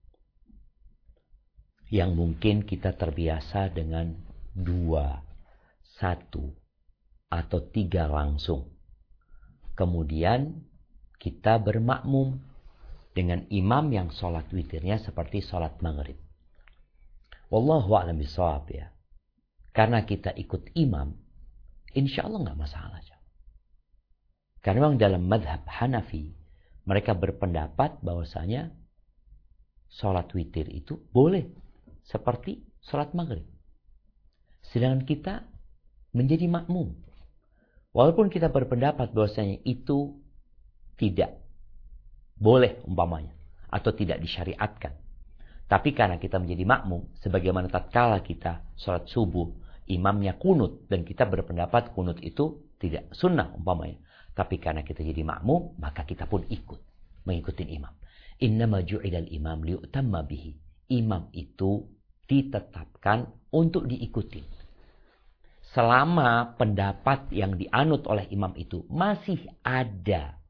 Yang mungkin kita terbiasa dengan dua, satu, atau tiga langsung. Kemudian kita bermakmum dengan imam yang sholat witirnya seperti sholat maghrib. Wallahu a'lam bishawab ya. Karena kita ikut imam, insya Allah nggak masalah. Karena memang dalam madhab Hanafi, mereka berpendapat bahwasanya sholat witir itu boleh seperti sholat maghrib. Sedangkan kita menjadi makmum. Walaupun kita berpendapat bahwasanya itu tidak boleh umpamanya, atau tidak disyariatkan. Tapi karena kita menjadi makmum, sebagaimana tatkala kita sholat subuh, imamnya kunut, dan kita berpendapat kunut itu tidak sunnah umpamanya. Tapi karena kita jadi makmum, maka kita pun ikut, mengikuti imam. Innama ju'ilal imam liu'tamma bihi. Imam itu ditetapkan untuk diikuti. Selama pendapat yang dianut oleh imam itu masih ada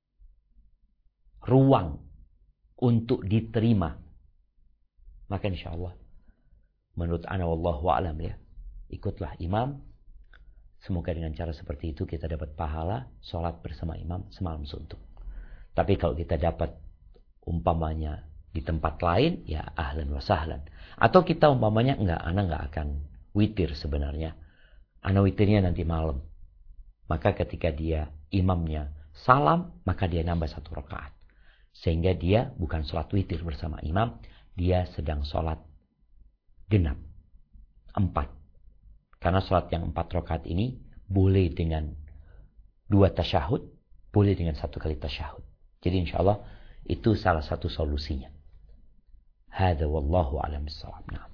ruang untuk diterima, maka insya Allah menurut ana wallahu a'lam ya, ikutlah imam. Semoga dengan cara seperti itu kita dapat pahala sholat bersama imam semalam suntuk. Tapi kalau kita dapat umpamanya di tempat lain, ya ahlan wa sahlan. Atau kita umpamanya enggak, ana enggak akan witir sebenarnya, ana witirnya nanti malam. Maka ketika dia imamnya salam, maka dia nambah satu rakaat. Sehingga dia bukan sholat witir bersama imam, dia sedang sholat genap. Empat. Karena sholat yang empat rakaat ini boleh dengan dua tasyahud, boleh dengan satu kali tasyahud. Jadi insya Allah itu salah satu solusinya. Hada wallahu a'lam bishawab. Nah.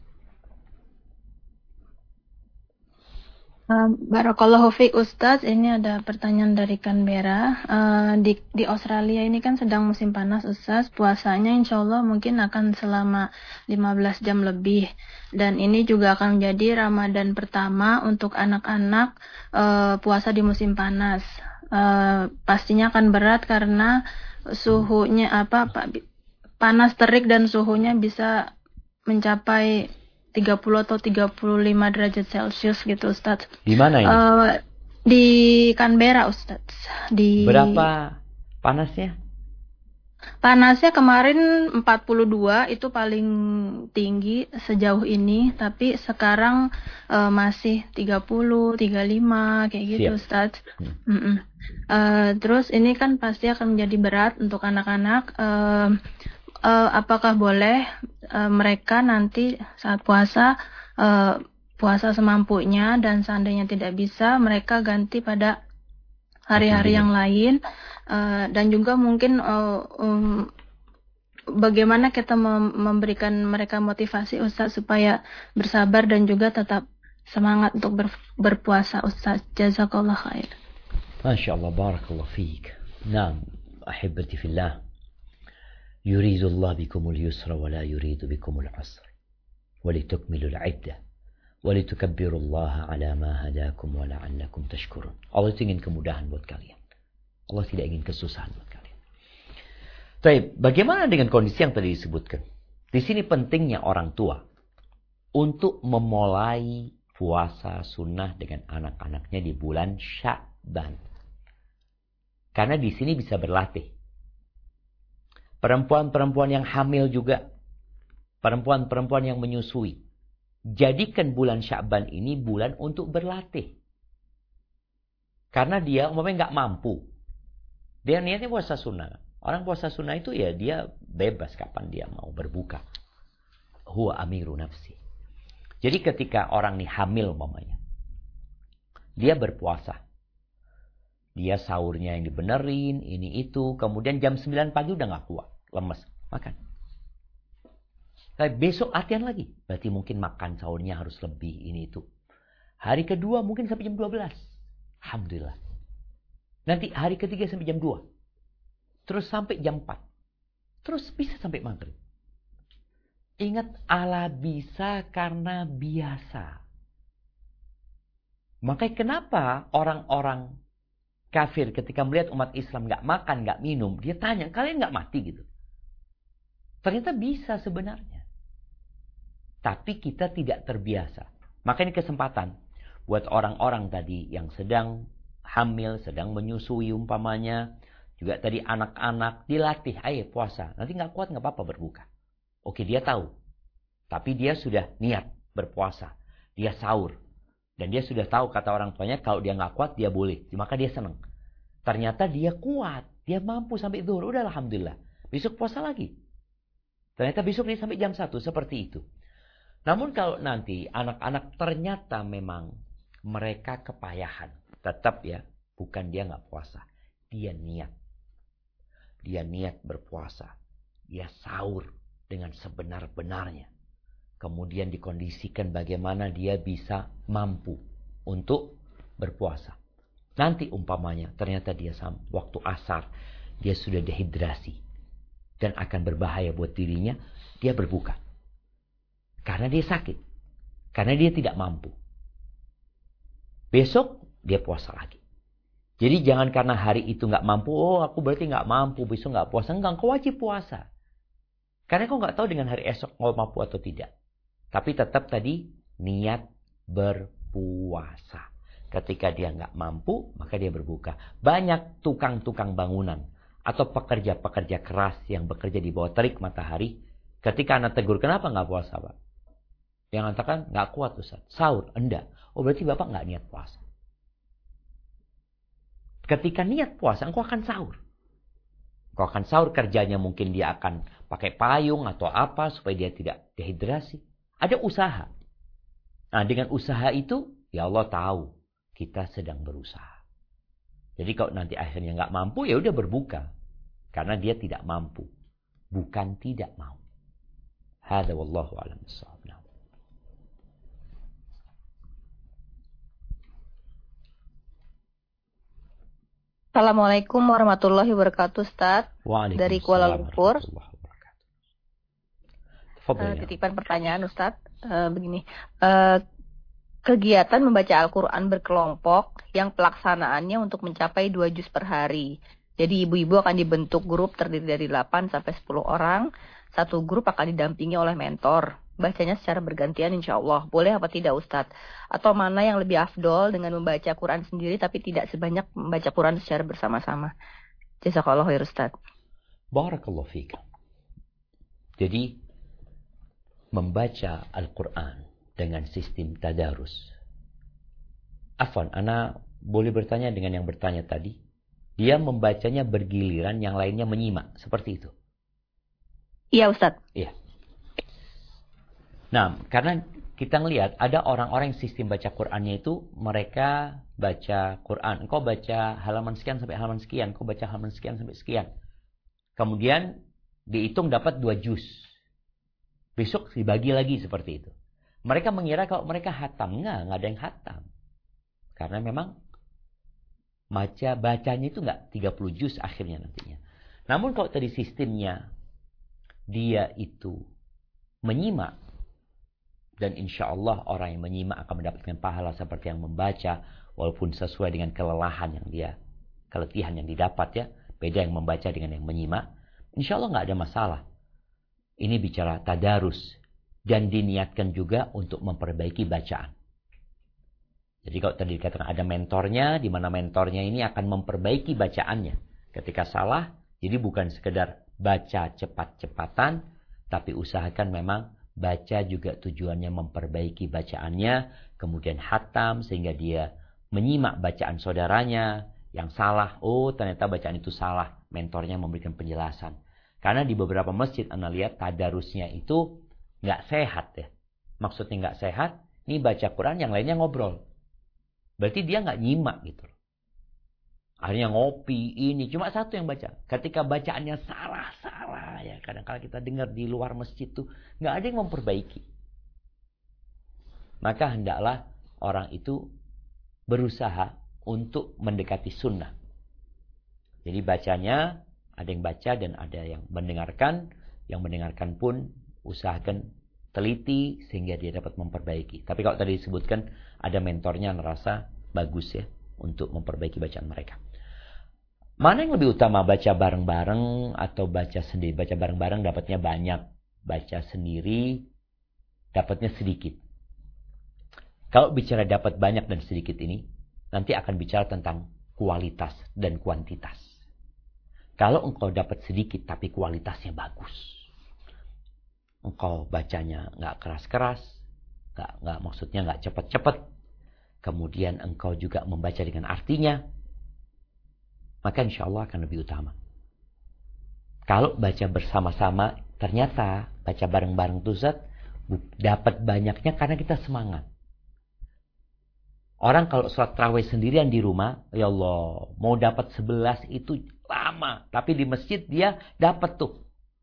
Um, Barakallahu fiik Ustaz, ini ada pertanyaan dari Canberra. Uh, di, di Australia ini kan sedang musim panas Ustaz, puasanya insya Allah mungkin akan selama lima belas jam lebih. Dan ini juga akan menjadi Ramadan pertama untuk anak-anak uh, puasa di musim panas. Uh, pastinya akan berat karena suhunya apa, apa panas terik dan suhunya bisa mencapai tiga puluh atau tiga puluh lima derajat Celcius gitu Ustaz. Di mana ini? Uh, di Canberra Ustaz. Di Berapa panasnya? Panasnya kemarin empat puluh dua itu paling tinggi sejauh ini, tapi sekarang uh, masih tiga puluh, tiga puluh lima kayak gitu Siap. Ustaz. Hmm. Uh, terus ini kan pasti akan menjadi berat untuk anak-anak. Uh, Uh, apakah boleh uh, mereka nanti saat puasa uh, puasa semampunya, dan seandainya tidak bisa mereka ganti pada hari-hari yang lain, uh, dan juga mungkin uh, um, bagaimana kita mem- memberikan mereka motivasi Ustaz supaya bersabar dan juga tetap semangat untuk ber- berpuasa Ustaz. Jazakallah khair. Masya Allah, barakallah fiik. Naam, ahibati fillah. يريد الله بكم اليسر ولا يريد بكم العسر ولتكملوا العدة ولتكبروا الله على ما هداكم ولعلكم تشكرون. Allah ingin kemudahan buat kalian. Allah tidak ingin kesusahan buat kalian. Baik, bagaimana dengan kondisi yang tadi disebutkan? Di sini pentingnya orang tua untuk memulai puasa sunnah dengan anak-anaknya di bulan Sya'ban. Karena di sini bisa berlatih. Perempuan-perempuan yang hamil juga. Perempuan-perempuan yang menyusui. Jadikan bulan Sya'ban ini bulan untuk berlatih. Karena dia umpamanya nggak mampu. Dia niatnya puasa sunnah. Orang puasa sunnah itu ya dia bebas kapan dia mau berbuka. Huwa amiru nafsi. Jadi ketika orang ini hamil umpamanya. Dia berpuasa. Dia sahurnya yang dibenerin, ini itu. Kemudian jam sembilan pagi udah gak kuat. Lemes. Makan. Tapi besok latihan lagi. Berarti mungkin makan sahurnya harus lebih, ini itu. Hari kedua mungkin sampai jam dua belas. Alhamdulillah. Nanti hari ketiga sampai jam dua. Terus sampai jam empat. Terus bisa sampai maghrib. Ingat, Allah bisa karena biasa. Makanya kenapa orang-orang kafir ketika melihat umat Islam nggak makan, nggak minum, dia tanya, kalian nggak mati gitu? Ternyata bisa sebenarnya. Tapi kita tidak terbiasa. Maka ini kesempatan buat orang-orang tadi yang sedang hamil, sedang menyusui umpamanya, juga tadi anak-anak, dilatih, ayo puasa. Nanti nggak kuat nggak apa-apa berbuka. Oke, dia tahu. Tapi dia sudah niat berpuasa. Dia sahur. Dan dia sudah tahu kata orang tuanya kalau dia nggak kuat dia boleh. Maka dia senang. Ternyata dia kuat. Dia mampu sampai zuhur. Udah alhamdulillah. Besok puasa lagi. Ternyata besok dia sampai jam satu. Seperti itu. Namun kalau nanti anak-anak ternyata memang mereka kepayahan. Tetap ya. Bukan dia nggak puasa. Dia niat. Dia niat berpuasa. Dia sahur dengan sebenar-benarnya. Kemudian dikondisikan bagaimana dia bisa mampu untuk berpuasa. Nanti umpamanya ternyata dia waktu asar dia sudah dehidrasi dan akan berbahaya buat dirinya, dia berbuka. Karena dia sakit. Karena dia tidak mampu. Besok dia puasa lagi. Jadi jangan karena hari itu nggak mampu, oh aku berarti nggak mampu, besok nggak puasa. Enggak, kau wajib puasa. Karena kau nggak tahu dengan hari esok kau mampu atau tidak. Tapi tetap tadi niat berpuasa. Ketika dia nggak mampu, maka dia berbuka. Banyak tukang-tukang bangunan atau pekerja-pekerja keras yang bekerja di bawah terik matahari. Ketika anak tegur, kenapa nggak puasa, Pak? Dia mengatakan nggak kuat, Ustaz. Sahur, enggak. Oh berarti Bapak nggak niat puasa. Ketika niat puasa, engkau akan sahur. Engkau akan sahur, kerjanya mungkin dia akan pakai payung atau apa supaya dia tidak dehidrasi. Ada usaha. Nah dengan usaha itu, ya Allah tahu kita sedang berusaha. Jadi kalau nanti akhirnya nggak mampu, ya udah berbuka. Karena dia tidak mampu. Bukan tidak mau. Hada wallahu a'lam bissawab. Assalamualaikum warahmatullahi wabarakatuh, Ustaz. Dari Kuala Lumpur. Uh, titipan pertanyaan, Ustaz. Uh, begini, uh, kegiatan membaca Al-Quran berkelompok yang pelaksanaannya untuk mencapai dua juz per hari. Jadi ibu-ibu akan dibentuk grup terdiri dari delapan sampai sepuluh orang. Satu grup akan didampingi oleh mentor. Bacanya secara bergantian insya Allah. Boleh apa tidak Ustadz? Atau mana yang lebih afdol dengan membaca Quran sendiri tapi tidak sebanyak membaca Quran secara bersama-sama? Jazakallah khair Ustadz. Barakallahu fiik. Jadi membaca Al-Quran dengan sistem tadarus. Afwan, ana boleh bertanya dengan yang bertanya tadi. Dia membacanya bergiliran, yang lainnya menyimak. Seperti itu. Iya Ustadz. Iya. Nah, karena kita ngelihat ada orang-orang yang sistem baca Qur'annya itu mereka baca Qur'an. Engkau baca halaman sekian sampai halaman sekian. Engkau baca halaman sekian sampai sekian. Kemudian dihitung dapat dua juz. Besok dibagi lagi seperti itu. Mereka mengira kalau mereka hatam. Enggak, enggak ada yang hatam. Karena memang baca bacanya itu enggak tiga puluh juz akhirnya nantinya. Namun kalau tadi sistemnya dia itu menyimak, dan insya Allah orang yang menyimak akan mendapatkan pahala seperti yang membaca, walaupun sesuai dengan kelelahan yang dia, keletihan yang didapat ya. Beda yang membaca dengan yang menyimak. Insya Allah nggak ada masalah. Ini bicara tadarus. Dan diniatkan juga untuk memperbaiki bacaan. Jadi kalau tadi dikatakan ada mentornya, di mana mentornya ini akan memperbaiki bacaannya. Ketika salah, jadi bukan sekedar baca cepat-cepatan, tapi usahakan memang baca juga tujuannya memperbaiki bacaannya, kemudian khatam sehingga dia menyimak bacaan saudaranya yang salah. Oh, ternyata bacaan itu salah. Mentornya memberikan penjelasan. Karena di beberapa masjid Anda lihat tadarusnya itu nggak sehat ya. Maksudnya nggak sehat, ini baca Quran yang lainnya ngobrol. Berarti dia nggak nyimak gitu. Akhirnya ngopi ini cuma satu yang baca. Ketika bacaannya salah-salah ya, kadang-kadang kita dengar di luar masjid tuh nggak ada yang memperbaiki. Maka hendaklah orang itu berusaha untuk mendekati sunnah. Jadi bacanya ada yang baca dan ada yang mendengarkan. Yang mendengarkan pun usahakan teliti sehingga dia dapat memperbaiki. Tapi kalau tadi disebutkan ada mentornya ngerasa bagus ya untuk memperbaiki bacaan mereka. Mana yang lebih utama, baca bareng-bareng atau baca sendiri? Baca bareng-bareng dapatnya banyak, baca sendiri dapatnya sedikit. Kalau bicara dapat banyak dan sedikit ini, nanti akan bicara tentang kualitas dan kuantitas. Kalau engkau dapat sedikit tapi kualitasnya bagus, engkau bacanya nggak keras-keras, nggak nggak maksudnya nggak cepat-cepat, kemudian engkau juga membaca dengan artinya, maka insya Allah akan lebih utama. Kalau baca bersama-sama, ternyata baca bareng-bareng tuh Ustaz, dapat banyaknya karena kita semangat. Orang kalau sholat tarawih sendirian di rumah, ya Allah, mau dapat sebelas itu lama. Tapi di masjid dia dapat tuh.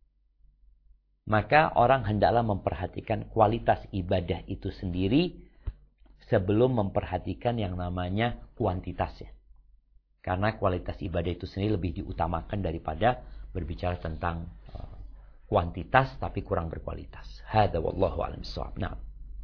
Maka orang hendaklah memperhatikan kualitas ibadah itu sendiri sebelum memperhatikan yang namanya kuantitasnya. Karena kualitas ibadah itu sendiri lebih diutamakan daripada berbicara tentang uh, kuantitas tapi kurang berkualitas. Hada wallahu a'lam bishawab. Nah.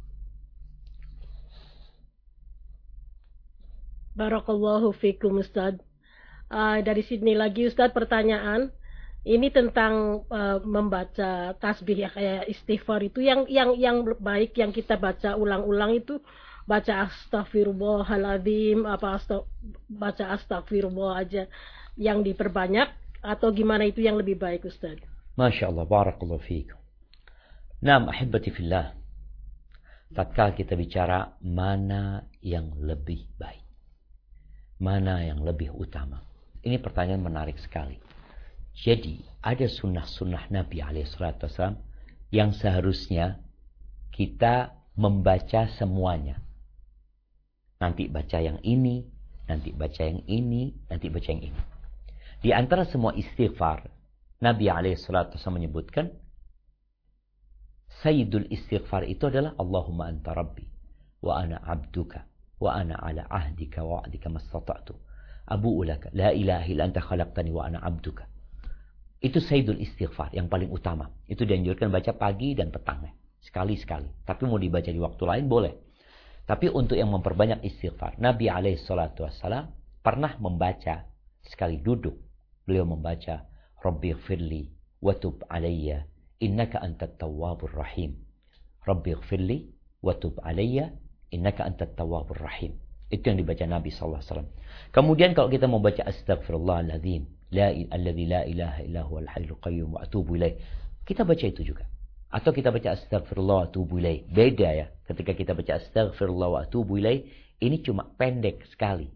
Barakallahu fikum Ustaz. Uh, dari sini lagi Ustaz pertanyaan. Ini tentang uh, membaca tasbih ya, kayak istighfar itu yang yang yang baik yang kita baca ulang-ulang itu baca astaghfirullahaladzim apa astag, baca astaghfirullah aja yang diperbanyak atau gimana itu yang lebih baik Ustaz? Masya Allah, barakallahu fikum. Naam ahibati fillah. Tatkala kita bicara mana yang lebih baik, mana yang lebih utama, ini pertanyaan menarik sekali. Jadi ada sunnah-sunnah Nabi alaihi salatu wasallam yang seharusnya kita membaca semuanya. Nanti baca yang ini, nanti baca yang ini, nanti baca yang ini. Di antara semua istighfar, Nabi alaihi salatu wasallam menyebutkan Sayyidul istighfar itu adalah Allahumma anta rabbi wa ana abduka wa ana ala ahdika wa wa'dika mastata'tu abu'u laka la ilaha illa anta khalaqtani wa ana abduka. Itu Sayyidul istighfar yang paling utama. Itu dianjurkan baca pagi dan petangnya. Sekali-sekali. Tapi mau dibaca di waktu lain boleh. Tapi untuk yang memperbanyak istighfar, Nabi alaihi salatu wassalam pernah membaca sekali duduk. Beliau membaca Rabbighfirli wa tub alayya innaka antat tawwabur rahim. Rabbighfirli wa tub alayya innaka antat tawwabur rahim. Itu yang dibaca Nabi sallallahu alaihi wasallam. Kemudian kalau kita mau baca astaghfirullahaladzim, la alladzi la ilaha illa huwal hayyul qayyum wa atubu ilaih, kita baca itu juga. Atau kita baca astaghfirullah wa atubu ilaih. Beda ya. Ketika kita baca astaghfirullah wa atubu ilaih, ini cuma pendek sekali.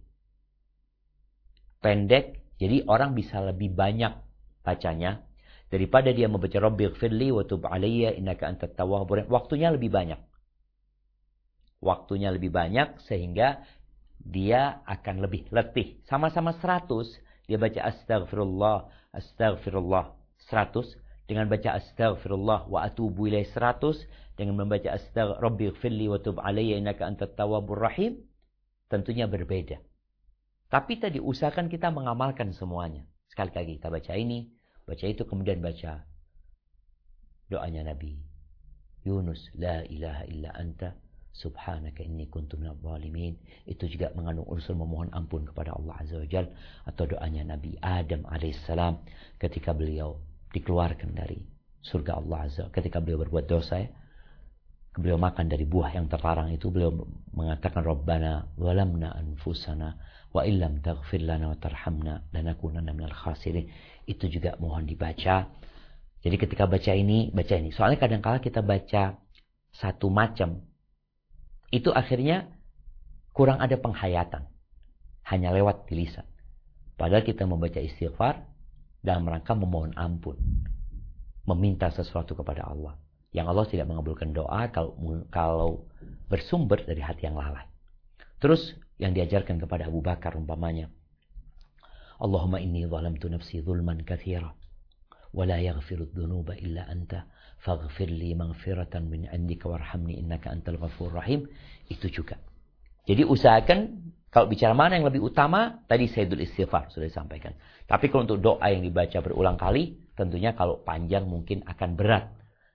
Pendek, jadi orang bisa lebih banyak bacanya daripada dia membaca Rabbighfirli wa tub alayya innaka antat tawwabur rahim. Waktunya lebih banyak. Waktunya lebih banyak sehingga dia akan lebih letih. Sama-sama seratus, dia baca astaghfirullah, astaghfirullah seratus. Dengan baca astaghfirullah wa atubu ilaih seratus. Dengan membaca astaghfirullah Rabbighfirli wa tub alayya innaka antat tawwabur rahim. Tentunya berbeda. Tapi tadi usahakan kita mengamalkan semuanya. Sekali lagi kita baca ini, baca itu, kemudian baca doanya Nabi Yunus, la ilaha illa anta subhanaka inni kuntu minadh dhalimin. Itu juga mengandung unsur memohon ampun kepada Allah Azza wa Jalla. Atau doanya Nabi Adam alaihissalam ketika beliau dikeluarkan dari surga Allah Azza, ketika beliau berbuat dosa ya, beliau makan dari buah yang terlarang itu, beliau mengatakan Rabbana walamna anfusana wa illam taghfir lana wa tarhamna lanakunanna minal khasirin. Itu juga mohon dibaca. Jadi ketika baca ini, baca ini. Soalnya kadang-kala kita baca satu macam, itu akhirnya kurang ada penghayatan. Hanya lewat di lisan. Padahal kita membaca istighfar dalam rangka memohon ampun. Meminta sesuatu kepada Allah. Yang Allah tidak mengabulkan doa kalau, kalau bersumber dari hati yang lalai. Terus yang diajarkan kepada Abu Bakar umpamanya. Allahumma inni zalamtu nafsi zulman kathira. Wa la yaghfiru dhunuba illa anta. Faghfir li maghfiratan min indika warhamni innaka antal ghafur rahim. Itu juga. Jadi usahakan kalau bicara mana yang lebih utama, tadi Sayyidul Istighfar sudah disampaikan. Tapi kalau untuk doa yang dibaca berulang kali, tentunya kalau panjang mungkin akan berat.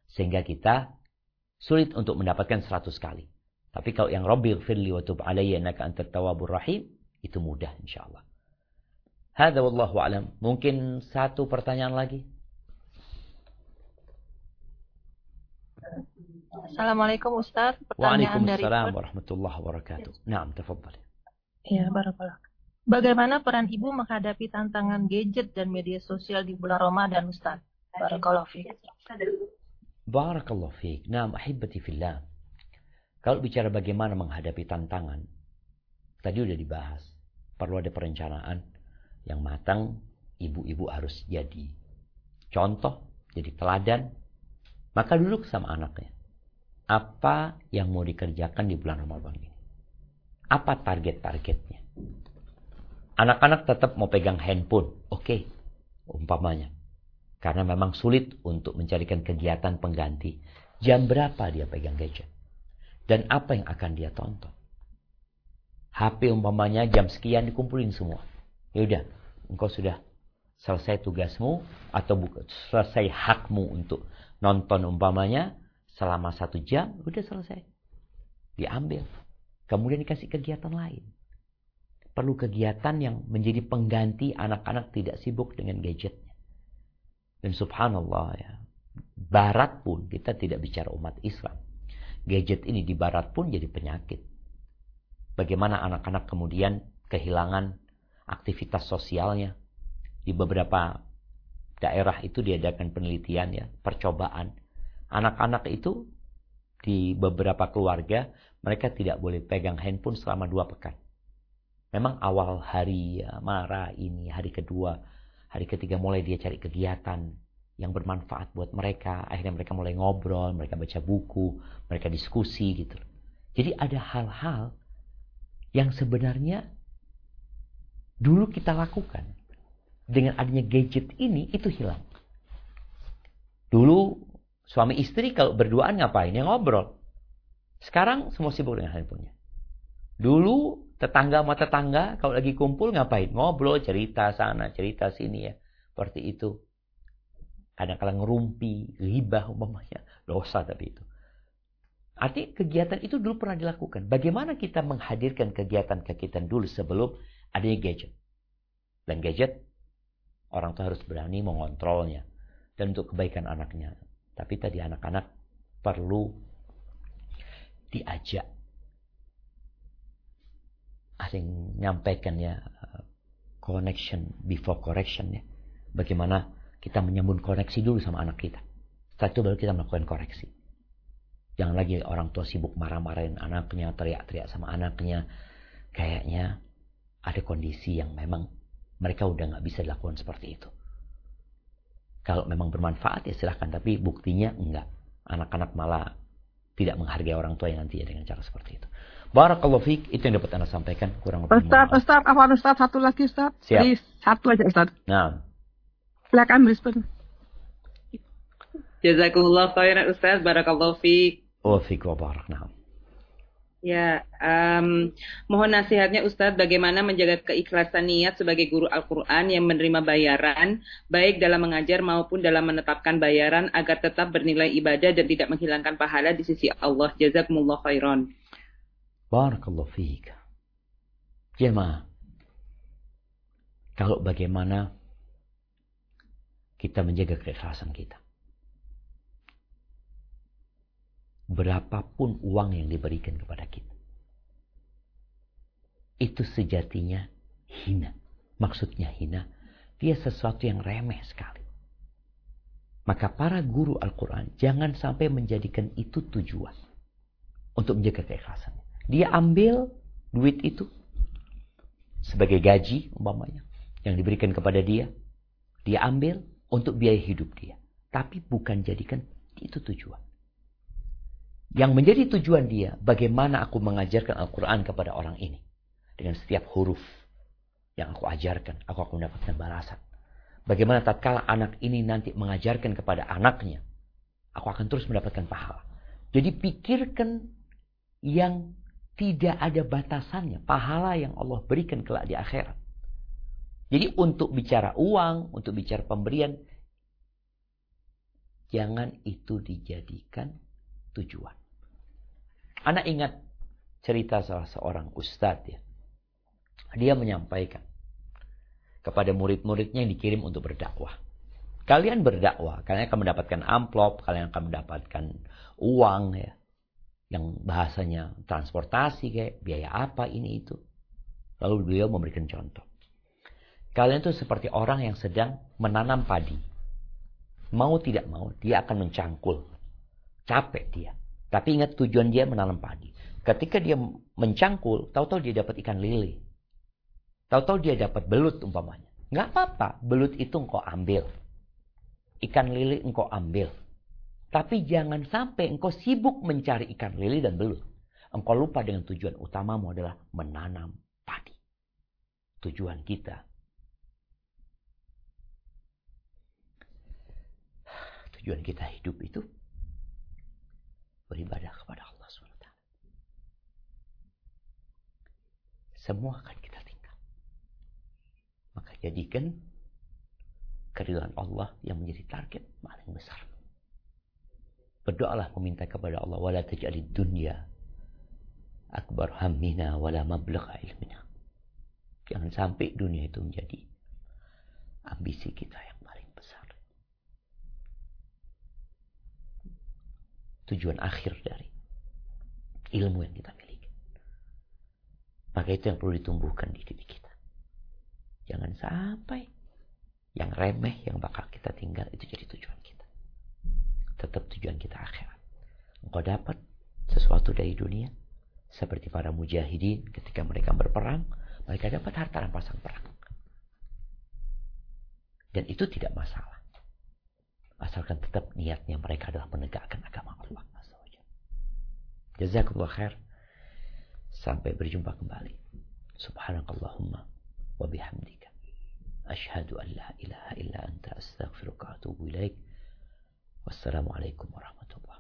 Sehingga kita sulit untuk mendapatkan seratus kali. Tapi kalau yang Rabbighfirli wa tub alayya innaka antat tawwabur rahim, itu mudah insyaallah. Hadza wallahu alam. Mungkin satu pertanyaan lagi. Assalamualaikum Ustaz. Pertanyaan dari Waalaikumsalam warahmatullahi wabarakatuh. Naam, tafadhal. Ya, barakallah. Bagaimana peran ibu menghadapi tantangan gadget dan media sosial di bulan Ramadan, Ustaz? Barakallahu fiik. Barakallahu fiik. Naam, ahibati fillah. Kalau bicara bagaimana menghadapi tantangan, tadi udah dibahas. Perlu ada perencanaan yang matang. Ibu-ibu harus jadi contoh, jadi teladan. Maka duduk sama anaknya. Apa yang mau dikerjakan di bulan Ramadan ini? Apa target-targetnya? Anak-anak tetap mau pegang handphone. Oke, okay, umpamanya. Karena memang sulit untuk mencarikan kegiatan pengganti. Jam berapa dia pegang gadget? Dan apa yang akan dia tonton? H P umpamanya jam sekian dikumpulin semua. Ya udah, engkau sudah selesai tugasmu atau selesai hakmu untuk nonton umpamanya selama satu jam, udah selesai. Diambil. Kemudian dikasih kegiatan lain. Perlu kegiatan yang menjadi pengganti anak-anak tidak sibuk dengan gadgetnya. Dan subhanallah ya, Barat pun, kita tidak bicara umat Islam. Gadget ini di Barat pun jadi penyakit. Bagaimana anak-anak kemudian kehilangan aktivitas sosialnya. Di beberapa daerah itu diadakan penelitian ya, percobaan. Anak-anak itu di beberapa keluarga, mereka tidak boleh pegang handphone selama dua pekan. Memang awal hari ya, marah ini, hari kedua, hari ketiga mulai dia cari kegiatan yang bermanfaat buat mereka. Akhirnya mereka mulai ngobrol, mereka baca buku, mereka diskusi gitu. Jadi ada hal-hal yang sebenarnya dulu kita lakukan. Dengan adanya gadget ini, itu hilang. Dulu suami istri kalau berduaan ngapain? Ya ngobrol. Sekarang semua sibuk dengan handphonenya. Dulu tetangga sama tetangga kalau lagi kumpul ngapain? Ngobrol, cerita sana, cerita sini ya. Seperti itu. Kadang-kadang ngerumpi, ghibah umpamanya. Dosa tapi itu. Artinya kegiatan itu dulu pernah dilakukan. Bagaimana kita menghadirkan kegiatan-kegiatan dulu sebelum adanya gadget. Dan gadget, orang tua harus berani mengontrolnya. Dan untuk kebaikan anaknya. Tapi tadi anak-anak perlu diajak. Ada yang nyampaikan ya, connection before correction ya. Bagaimana kita menyambung koneksi dulu sama anak kita. Setelah itu baru kita melakukan koreksi. Jangan lagi orang tua sibuk marah-marahin anaknya, teriak-teriak sama anaknya. Kayaknya ada kondisi yang memang mereka udah gak bisa dilakukan seperti itu. Kalau memang bermanfaat ya silahkan. Tapi buktinya enggak. Anak-anak malah tidak menghargai orang tua yang nanti ya dengan cara seperti itu. Barakallahu fiik. Itu yang dapat Anda sampaikan. Kurang lebih. Ustaz, Ustaz, apa Ustaz? Satu lagi Ustaz. Siap. Please, satu aja Ustaz. Nah. Silakan Brisbane. Jazakumullah khairan Ustaz. Barakallahu fiik. Wa fiik wa barak. Nah. Ya, um, mohon nasihatnya Ustadz bagaimana menjaga keikhlasan niat sebagai guru Al-Quran yang menerima bayaran, baik dalam mengajar maupun dalam menetapkan bayaran agar tetap bernilai ibadah dan tidak menghilangkan pahala di sisi Allah. Jazakumullah khairan. Barakallahu fiik. Jemaah, kalau bagaimana kita menjaga keikhlasan kita. Berapapun uang yang diberikan kepada kita. Itu sejatinya hina. Maksudnya hina. Dia sesuatu yang remeh sekali. Maka para guru Al-Quran jangan sampai menjadikan itu tujuan. Untuk menjaga keikhlasannya. Dia ambil duit itu. Sebagai gaji umpamanya. Yang diberikan kepada dia. Dia ambil untuk biaya hidup dia. Tapi bukan jadikan itu tujuan. Yang menjadi tujuan dia, bagaimana aku mengajarkan Al-Quran kepada orang ini. Dengan setiap huruf yang aku ajarkan, aku akan mendapatkan balasan. Bagaimana tatkala anak ini nanti mengajarkan kepada anaknya, aku akan terus mendapatkan pahala. Jadi pikirkan yang tidak ada batasannya, pahala yang Allah berikan kelak di akhirat. Jadi untuk bicara uang, untuk bicara pemberian, Jangan itu dijadikan tujuan. Anak ingat cerita salah seorang ustadz ya. Dia menyampaikan kepada murid-muridnya yang dikirim untuk berdakwah. Kalian berdakwah, kalian akan mendapatkan amplop, kalian akan mendapatkan uang ya. Yang bahasanya transportasi kayak biaya apa ini itu. Lalu beliau memberikan contoh. Kalian itu seperti orang yang sedang menanam padi. Mau tidak mau dia akan mencangkul. Capek dia. Tapi ingat tujuan dia menanam padi. Ketika dia mencangkul, tahu-tahu dia dapat ikan lele. Tahu-tahu dia dapat belut umpamanya. Nggak apa-apa, belut itu engkau ambil. Ikan lele engkau ambil. Tapi jangan sampai engkau sibuk mencari ikan lele dan belut. Engkau lupa dengan tujuan utamamu adalah menanam padi. Tujuan kita. Tujuan kita hidup itu beribadah kepada Allah subhanahu wa taala. Semua akan kita tinggal. Maka jadikan keridhaan Allah yang menjadi target paling besar. Berdoalah meminta kepada Allah, wala taj'alid dunya akbar hammina wala mablagha ilmina. Jangan sampai dunia itu menjadi ambisi kita yang paling besar. Tujuan akhir dari ilmu yang kita miliki. Maka itu yang perlu ditumbuhkan di diri kita. Jangan sampai yang remeh yang bakal kita tinggal itu jadi tujuan kita. Tetap tujuan kita akhirat. Engkau dapat sesuatu dari dunia seperti para mujahidin ketika mereka berperang, mereka dapat harta rampasan perang. Dan itu tidak masalah. Asalkan tetap niatnya mereka adalah menegakkan agama Allah. Jazakumullah khair. Sampai berjumpa kembali. Subhanakallahumma wa bihamdika. Ashhadu an la ilaha illa anta astaghfiruka wa atubu ilaik. Wassalamualaikum warahmatullahi wabarakatuh.